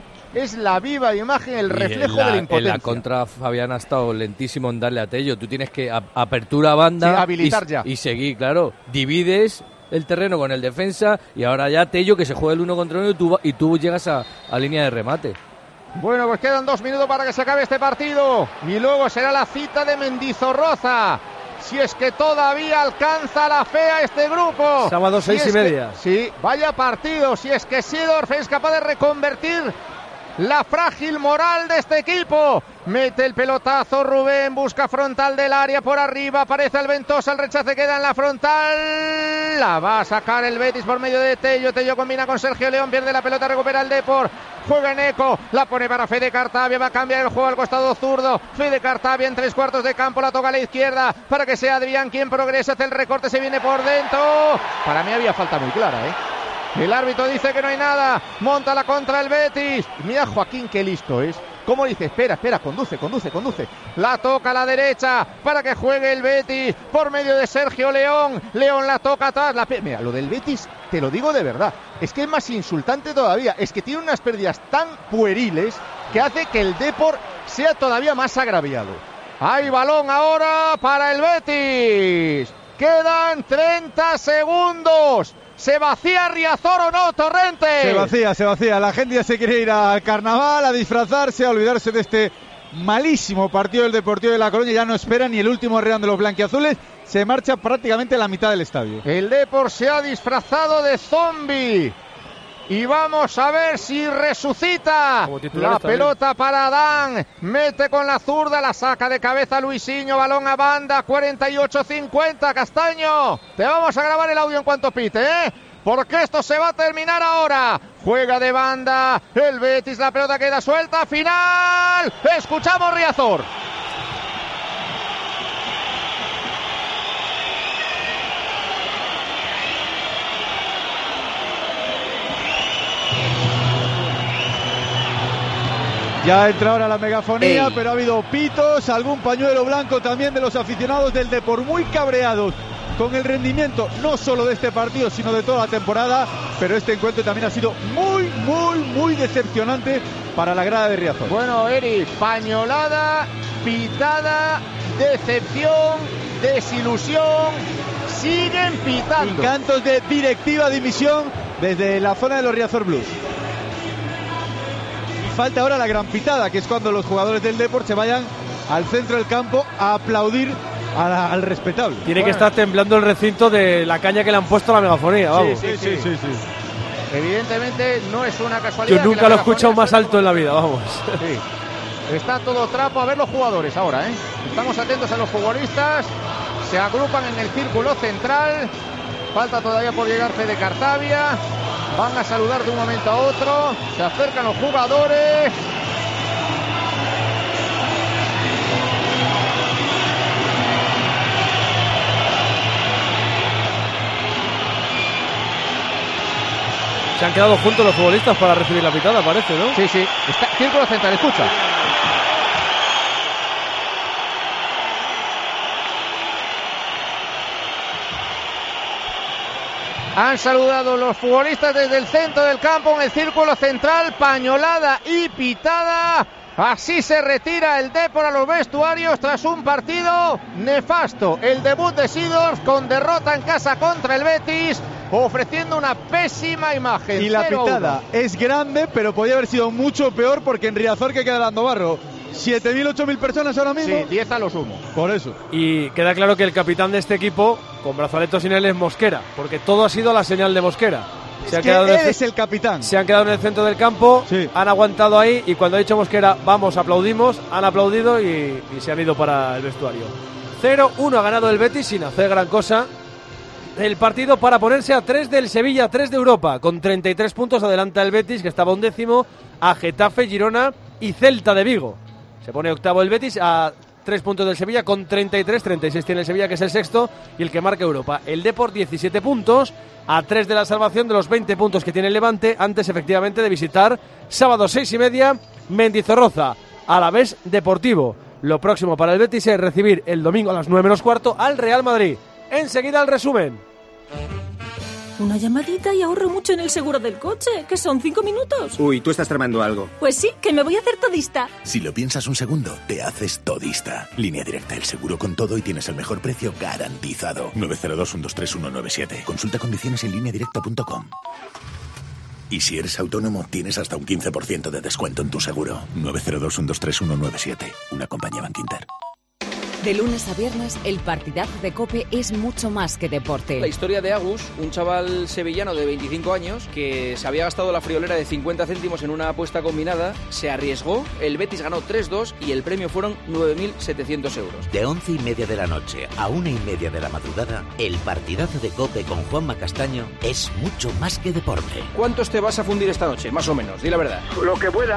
Speaker 3: Es la viva imagen, el
Speaker 6: Y
Speaker 3: reflejo
Speaker 6: en la,
Speaker 3: de la
Speaker 6: en
Speaker 3: impotencia.
Speaker 6: la contra Fabián ha estado lentísimo en darle a Tello. Tú tienes que a- apertura a banda
Speaker 3: Sí, habilitar
Speaker 6: y,
Speaker 3: ya.
Speaker 6: y seguir, claro. Divides el terreno con el defensa y ahora ya Tello que se juega el uno contra uno y tú, va- y tú llegas a, a línea de remate.
Speaker 3: Bueno, pues quedan dos minutos para que se acabe este partido. Y luego será la cita de Mendizorroza. Si es que todavía alcanza la fe a este grupo.
Speaker 1: Sábado
Speaker 3: Si
Speaker 1: seis y
Speaker 3: es que-
Speaker 1: media.
Speaker 3: sí, vaya partido. Si es que Seedorf es capaz de reconvertir la frágil moral de este equipo. Mete el pelotazo Rubén, busca frontal del área por arriba, aparece Alventosa, el rechace queda en la frontal, la va a sacar el Betis por medio de Tello, Tello combina con Sergio León, pierde la pelota, recupera el Depor, juega en Eco, la pone para Fede Cartavia, va a cambiar el juego al costado zurdo, Fede Cartavia en tres cuartos de campo, la toca a la izquierda, para que sea Adrián quien progresa, hace el recorte, se viene por dentro, para mí había falta muy clara, ¿eh? El árbitro dice que no hay nada. Monta la contra el Betis. Mira Joaquín qué listo es. ¿Cómo dice? Espera, espera, conduce, conduce, conduce. La toca a la derecha para que juegue el Betis por medio de Sergio León. León la toca atrás. La pe- Mira, lo del Betis, te lo digo de verdad. Es que es más insultante todavía. Es que tiene unas pérdidas tan pueriles que hace que el Depor sea todavía más agraviado. Hay balón ahora para el Betis. Quedan treinta segundos. ¿Se vacía Riazor o no, Torrente?
Speaker 4: Se vacía, se vacía. La gente ya se quiere ir al carnaval, a disfrazarse, a olvidarse de este malísimo partido del Deportivo de La Coruña. Ya no espera ni el último reán de los blanquiazules. Se marcha prácticamente la mitad del estadio.
Speaker 3: El Depor se ha disfrazado de zombie. Y vamos a ver si resucita. La pelota para Adán. Mete con la zurda, la saca de cabeza Luisinho. Balón a banda, cuarenta y ocho cincuenta. Castaño, te vamos a grabar el audio en cuanto pite, ¿eh? Porque esto se va a terminar ahora. Juega de banda el Betis, la pelota queda suelta. Final. Escuchamos Riazor.
Speaker 4: Ya entra ahora la megafonía,
Speaker 7: Ey.
Speaker 4: pero ha habido pitos, algún pañuelo blanco también de los aficionados del Depor, muy cabreados con el rendimiento no solo de este partido, sino de toda la temporada, pero este encuentro también ha sido muy, muy, muy decepcionante para la grada de Riazor.
Speaker 3: Bueno, Eric, pañolada, pitada, decepción, desilusión, siguen pitando.
Speaker 4: Y cantos de directiva dimisión desde la zona de los Riazor Blues. Falta ahora la gran pitada, que es cuando los jugadores del Depor se vayan al centro del campo a aplaudir a la- al respetable.
Speaker 1: Tiene
Speaker 3: Bueno.
Speaker 1: que estar temblando el recinto de la caña que le han puesto a la megafonía, vamos.
Speaker 3: Sí, sí, sí, Evidentemente no es una casualidad.
Speaker 1: Yo
Speaker 3: que
Speaker 1: nunca
Speaker 3: la
Speaker 1: lo he escuchado
Speaker 3: megafonía
Speaker 1: más
Speaker 3: suene
Speaker 1: alto en la vida, vamos.
Speaker 3: Sí. Está todo trapo. A ver los jugadores ahora, ¿eh? Estamos atentos a los futbolistas. Se agrupan en el círculo central. Falta todavía por llegar Fede Cartavia. Van a saludar de un momento a otro. Se acercan los jugadores.
Speaker 1: Se han quedado juntos los futbolistas para recibir la pitada, parece, ¿no?
Speaker 3: Sí, sí. Está, círculo central, escucha. Han saludado los futbolistas desde el centro del campo en el círculo central, pañolada y pitada. Así se retira el Depor a los vestuarios tras un partido nefasto. El debut de Seedorf con derrota en casa contra el Betis, ofreciendo una pésima imagen.
Speaker 4: Y la
Speaker 3: cero
Speaker 4: pitada
Speaker 3: uno.
Speaker 4: es grande, pero podía haber sido mucho peor porque en Riazor que queda dando barro. siete mil, ocho mil personas ahora mismo.
Speaker 3: Sí, diez a lo sumo.
Speaker 4: Por eso.
Speaker 1: Y queda claro que el capitán de este equipo, con brazaletos sin él, es Mosquera, porque todo ha sido a la señal de Mosquera. Se,
Speaker 4: es
Speaker 1: ha
Speaker 4: que
Speaker 1: quedado
Speaker 4: él
Speaker 1: en el,
Speaker 4: es el capitán.
Speaker 1: Se han quedado en el centro del campo, sí. Han aguantado ahí y cuando ha dicho Mosquera, vamos, aplaudimos, han aplaudido y, y se han ido para el vestuario. cero uno ha ganado el Betis sin hacer gran cosa. El partido para ponerse a tres del Sevilla, tres de Europa, con treinta y tres puntos adelanta el Betis, que estaba undécimo, a Getafe, Girona y Celta de Vigo. Se pone octavo el Betis a tres puntos del Sevilla con treinta y tres, treinta y seis tiene el Sevilla, que es el sexto, y el que marca Europa. El Depor, diecisiete puntos, a tres de la salvación de los veinte puntos que tiene el Levante, antes efectivamente de visitar sábado seis y media Mendizorroza, Alavés Deportivo. Lo próximo para el Betis es recibir el domingo a las nueve menos cuarto al Real Madrid. Enseguida el resumen.
Speaker 13: Una llamadita y ahorro mucho en el seguro del coche, que son cinco minutos.
Speaker 14: Uy, tú estás tramando algo.
Speaker 13: Pues sí, que me voy a hacer todista.
Speaker 15: Si lo piensas un segundo, te haces todista. Línea Directa, el seguro con todo y tienes el mejor precio garantizado. nueve cero dos, uno dos tres, uno nueve siete. Consulta condiciones en línea directa punto com. Y si eres autónomo, tienes hasta un quince por ciento de descuento en tu seguro. nueve cero dos, uno dos tres, uno nueve siete. Una compañía Bankinter.
Speaker 16: De lunes a viernes, el partidazo de COPE es mucho más que deporte.
Speaker 17: La historia de Agus, un chaval sevillano de veinticinco años que se había gastado la friolera de cincuenta céntimos en una apuesta combinada, se arriesgó, el Betis ganó tres dos y el premio fueron nueve mil setecientos euros.
Speaker 18: De once y media de la noche a una y media de la madrugada, el partidazo de COPE con Juanma Castaño es mucho más que deporte.
Speaker 17: ¿Cuántos te vas a fundir esta noche? Más o menos, di la verdad.
Speaker 19: Lo que pueda.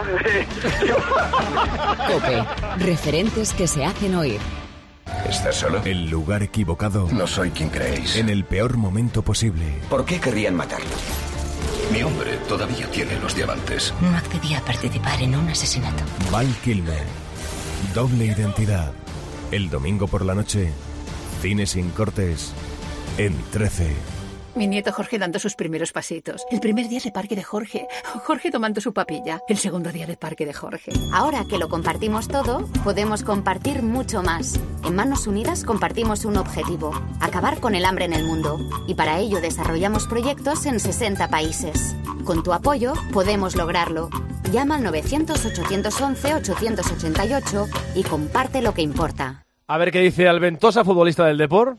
Speaker 16: COPE, referentes que se hacen oír.
Speaker 12: ¿Estás solo? El lugar equivocado. No soy quien creéis. En el peor momento posible.
Speaker 7: ¿Por qué querrían matarlo?
Speaker 12: Mi hombre todavía tiene los diamantes.
Speaker 20: No accedí a participar en un asesinato.
Speaker 12: Val Kilmer. Doble identidad. El domingo por la noche. Cine sin cortes. En trece.
Speaker 20: Mi nieto Jorge dando sus primeros pasitos. El primer día de parque de Jorge. Jorge tomando su papilla. El segundo día de parque de Jorge.
Speaker 21: Ahora que lo compartimos todo, podemos compartir mucho más. En Manos Unidas compartimos un objetivo: acabar con el hambre en el mundo. Y para ello desarrollamos proyectos en sesenta países. Con tu apoyo podemos lograrlo. Llama al novecientos, ochocientos once, ochocientos ochenta y ocho y comparte lo que importa.
Speaker 1: A ver qué dice Alventosa, futbolista del Depor.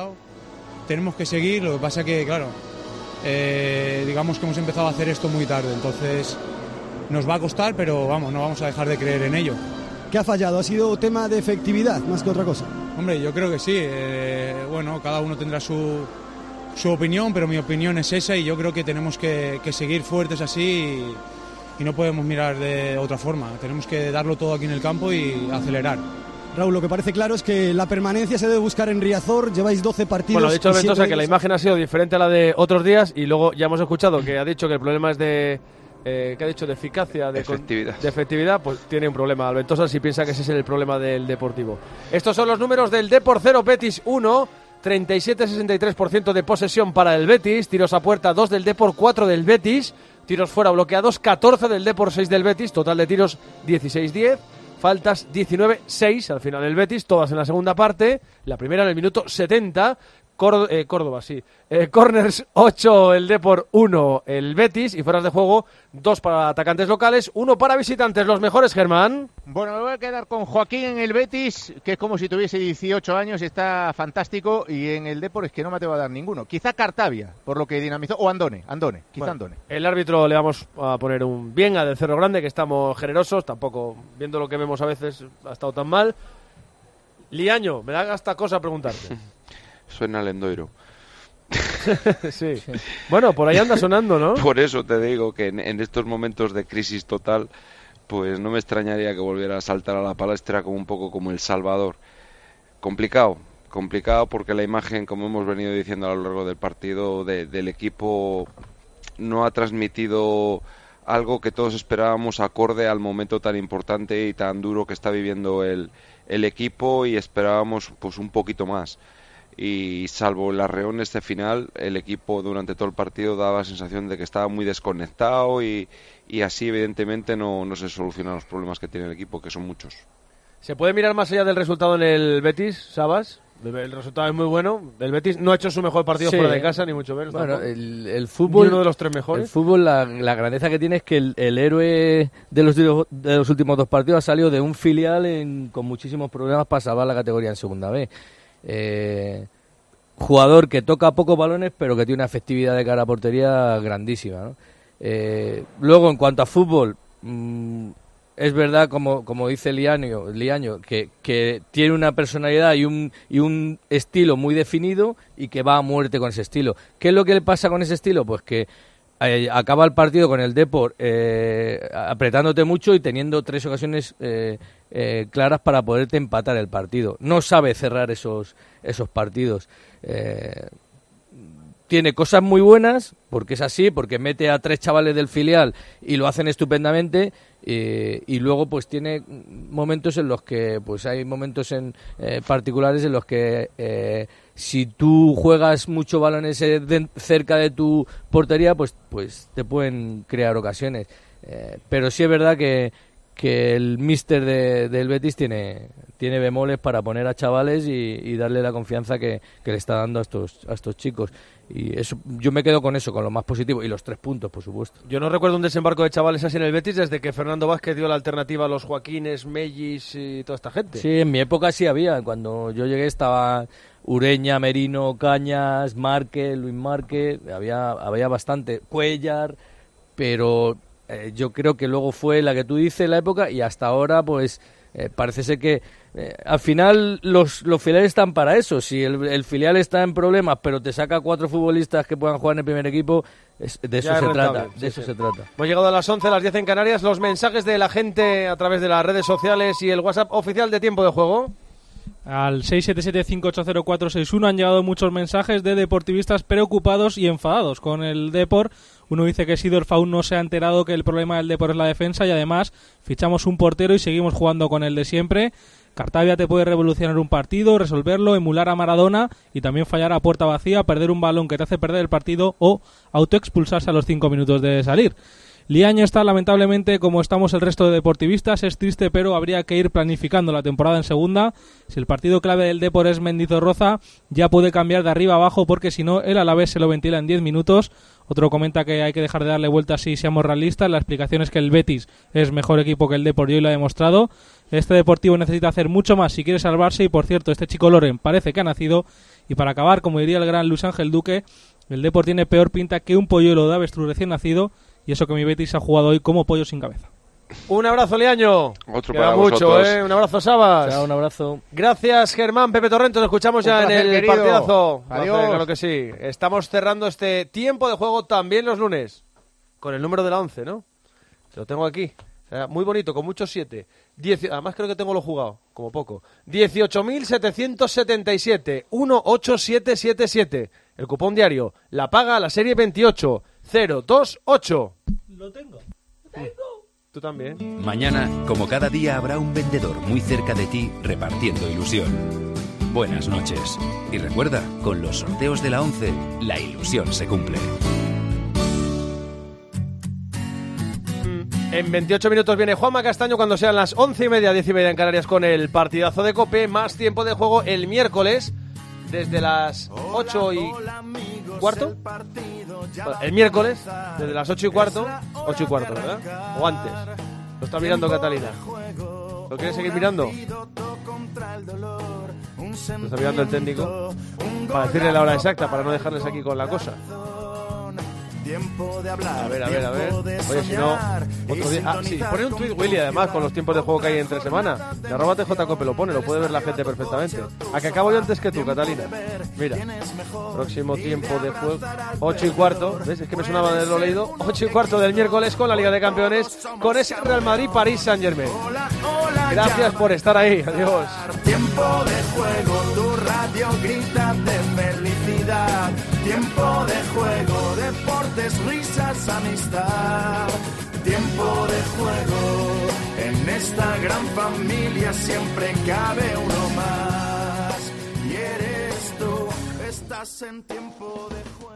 Speaker 22: Tenemos que seguir, lo que pasa que, claro, eh, digamos que hemos empezado a hacer esto muy tarde, entonces nos va a costar, pero vamos, no vamos a dejar de creer en ello.
Speaker 23: ¿Qué ha fallado? ¿Ha sido tema de efectividad más que otra cosa?
Speaker 22: Hombre, yo creo que sí, eh, bueno, cada uno tendrá su, su opinión, pero mi opinión es esa y yo creo que tenemos que, que seguir fuertes así y, y no podemos mirar de otra forma, tenemos que darlo todo aquí en el campo y acelerar.
Speaker 23: Raúl, lo que parece claro es que la permanencia se debe buscar en Riazor, lleváis doce partidos.
Speaker 1: Bueno, ha dicho Alventosa que la imagen ha sido diferente a la de otros días y luego ya hemos escuchado que ha dicho que el problema es de... Eh, ¿qué ha dicho? De eficacia, de
Speaker 5: efectividad.
Speaker 1: de efectividad, pues tiene un problema Alventosa si piensa que ese es el problema del Deportivo. Estos son los números del Depor cero, Betis uno, treinta y siete a sesenta y tres por ciento de posesión para el Betis, tiros a puerta dos del Depor, cuatro del Betis, tiros fuera bloqueados catorce del Depor, seis del Betis, total de tiros dieciséis diez. Faltas diecinueve seis al final el Betis, todas en la segunda parte, la primera en el minuto setenta, Córdoba, eh, Córdoba sí, eh, corners ocho el Depor, uno el Betis y fueras de juego dos para atacantes locales, uno para visitantes, los mejores, Germán.
Speaker 3: Bueno, me voy a quedar con Joaquín en el Betis, que es como si tuviese dieciocho años, está fantástico, y en el Depor es que no me atrevo a dar ninguno, quizá Cartavia, por lo que dinamizó, o Andone, Andone, quizá bueno, Andone.
Speaker 1: El árbitro le vamos a poner un bien a del Cerro Grande, que estamos generosos, tampoco, viendo lo que vemos a veces, ha estado tan mal. Liaño, me da hasta cosa preguntarte.
Speaker 5: Suena el Endoiro.
Speaker 1: Sí. Sí. Bueno, por ahí anda sonando, ¿no?
Speaker 5: Por eso te digo que en, en estos momentos de crisis total, pues no me extrañaría que volviera a saltar a la palestra como un poco como El Salvador. Complicado, complicado porque la imagen, como hemos venido diciendo a lo largo del partido, de, del equipo no ha transmitido algo que todos esperábamos acorde al momento tan importante y tan duro que está viviendo el, el equipo, y esperábamos pues un poquito más. Y salvo el arreón este final, el equipo durante todo el partido daba la sensación de que estaba muy desconectado, y, y así evidentemente no, no se solucionan los problemas que tiene el equipo, que son muchos.
Speaker 1: ¿Se puede mirar más allá del resultado en el Betis, Sabas? El resultado es muy bueno. El Betis no ha hecho su mejor partido sí. fuera de casa, ni mucho menos.
Speaker 6: Bueno, el, el fútbol,
Speaker 1: ni uno de los tres mejores.
Speaker 6: El fútbol, la, la grandeza que tiene es que el, el héroe de los, de los últimos dos partidos ha salido de un filial en, con muchísimos problemas para salvar la categoría en Segunda B. Eh, jugador que toca pocos balones, pero que tiene una efectividad de cara a portería grandísima, ¿no? Eh, luego, en cuanto a fútbol, mmm, es verdad, como, como dice Liaño, Liaño que, que tiene una personalidad y un, y un estilo muy definido, y que va a muerte con ese estilo. ¿Qué es lo que le pasa con ese estilo? Pues que eh, acaba el partido con el Depor eh, apretándote mucho y teniendo tres ocasiones eh, eh, claras para poderte empatar el partido. No sabe cerrar esos, esos partidos. Eh, tiene cosas muy buenas, porque es así, porque mete a tres chavales del filial y lo hacen estupendamente, eh, y luego pues tiene momentos en los que pues hay momentos en eh, particulares en los que eh, si tú juegas mucho balones eh, de, cerca de tu portería, pues pues te pueden crear ocasiones. Eh, pero sí es verdad que que el míster de, del Betis tiene tiene bemoles para poner a chavales y, y darle la confianza que, que le está dando a estos a estos chicos, y eso, yo me quedo con eso, con lo más positivo, y los tres puntos, por supuesto.
Speaker 1: Yo no recuerdo un desembarco de chavales así en el Betis desde que Fernando Vázquez dio la alternativa a los Joaquines, Mellis y toda esta gente.
Speaker 6: Sí, en mi época sí había. Cuando yo llegué estaba Ureña, Merino, Cañas, Márquez, Luis Márquez, había había bastante, Cuellar, pero Eh, yo creo que luego fue la que tú dices, la época, y hasta ahora pues eh, parece ser que eh, al final los, los filiales están para eso. Si el, el filial está en problemas pero te saca cuatro futbolistas que puedan jugar en el primer equipo, es, de eso
Speaker 1: ya
Speaker 6: se
Speaker 1: rentable,
Speaker 6: trata,
Speaker 1: sí,
Speaker 6: de eso
Speaker 1: sí.
Speaker 6: se trata.
Speaker 1: Hemos llegado a las once, a las diez en Canarias. Los mensajes de la gente a través de las redes sociales y el WhatsApp oficial de Tiempo de Juego.
Speaker 2: Al seis siete siete, cinco ocho cero, cuatro seis uno han llegado muchos mensajes de deportivistas preocupados y enfadados con el Depor. Uno dice que Sidorf aún no se ha enterado que el problema del Depor es la defensa, y además fichamos un portero y seguimos jugando con el de siempre. Cartavia te puede revolucionar un partido, resolverlo, emular a Maradona y también fallar a puerta vacía, perder un balón que te hace perder el partido o autoexpulsarse a los cinco minutos de salir. Liaño está lamentablemente como estamos el resto de deportivistas. Es triste, pero habría que ir planificando la temporada en segunda. Si el partido clave del Depor es Mendizorroza, ya puede cambiar de arriba a abajo, porque si no el Alavés se lo ventila en diez minutos. Otro comenta que hay que dejar de darle vueltas si seamos realistas. La explicación es que el Betis es mejor equipo que el Depor y hoy lo ha demostrado. Este Deportivo necesita hacer mucho más si quiere salvarse, y por cierto, este chico Loren parece que ha nacido. Y para acabar, como diría el gran Luis Ángel Duque, el Depor tiene peor pinta que un polluelo de avestruz recién nacido, y eso que mi Betis ha jugado hoy como pollo sin cabeza.
Speaker 1: Un abrazo, Liaño.
Speaker 5: Otro
Speaker 1: Queda
Speaker 5: para
Speaker 1: mucho,
Speaker 5: vosotros.
Speaker 1: ¿eh? Un abrazo, Sabas.
Speaker 6: Chao, un abrazo.
Speaker 1: Gracias, Germán. Pepe Torrento, nos escuchamos
Speaker 3: Un
Speaker 1: ya
Speaker 3: placer,
Speaker 1: en el
Speaker 3: querido.
Speaker 1: partidazo.
Speaker 3: Adiós.
Speaker 1: Placer, claro que sí. Estamos cerrando este tiempo de juego también los lunes, con el número de la once, ¿no? Se lo tengo aquí. O sea, muy bonito, con muchos siete. Diez, además creo que tengo lo jugado, como poco. dieciocho mil setecientos setenta y siete, uno ocho siete siete siete. El cupón diario. La paga la serie veintiocho cero dos ocho.
Speaker 2: Lo tengo. Lo tengo.
Speaker 1: Tú también.
Speaker 12: Mañana, como cada día, habrá un vendedor muy cerca de ti repartiendo ilusión. Buenas noches. Y recuerda, con los sorteos de la once, la ilusión se cumple.
Speaker 1: En veintiocho minutos viene Juanma Castaño cuando sean las once y media, diez y media en Canarias, con el partidazo de COPE. Más tiempo de juego el miércoles desde las ocho y cuarto. El miércoles desde las ocho y cuarto. ocho y cuarto, ¿verdad? O antes. Lo está mirando Catalina. ¿Lo quieres seguir mirando? Lo está mirando el técnico para decirle la hora exacta, para no dejarles aquí con la cosa. A ver, a ver, a ver. Oye, si no, otro día. Ah, sí, pone un tweet Willy, además, con los tiempos de juego que hay entre semana. De arroba T J Cope lo pone, lo puede ver la gente perfectamente. A que acabo yo antes que tú, Catalina. Mira, próximo tiempo de juego, ocho y cuarto. ¿Ves? Es que me sonaba de lo leído. ocho y cuarto del miércoles con la Liga de Campeones, con ese Real Madrid París Saint Germain. Gracias por estar ahí. Adiós.
Speaker 14: Tiempo de juego, tu radio grita de felicidad.
Speaker 8: Tiempo de juego, deportes, risas, amistad. Tiempo de juego, en esta gran familia siempre cabe uno más. Y eres tú, estás en tiempo de juego.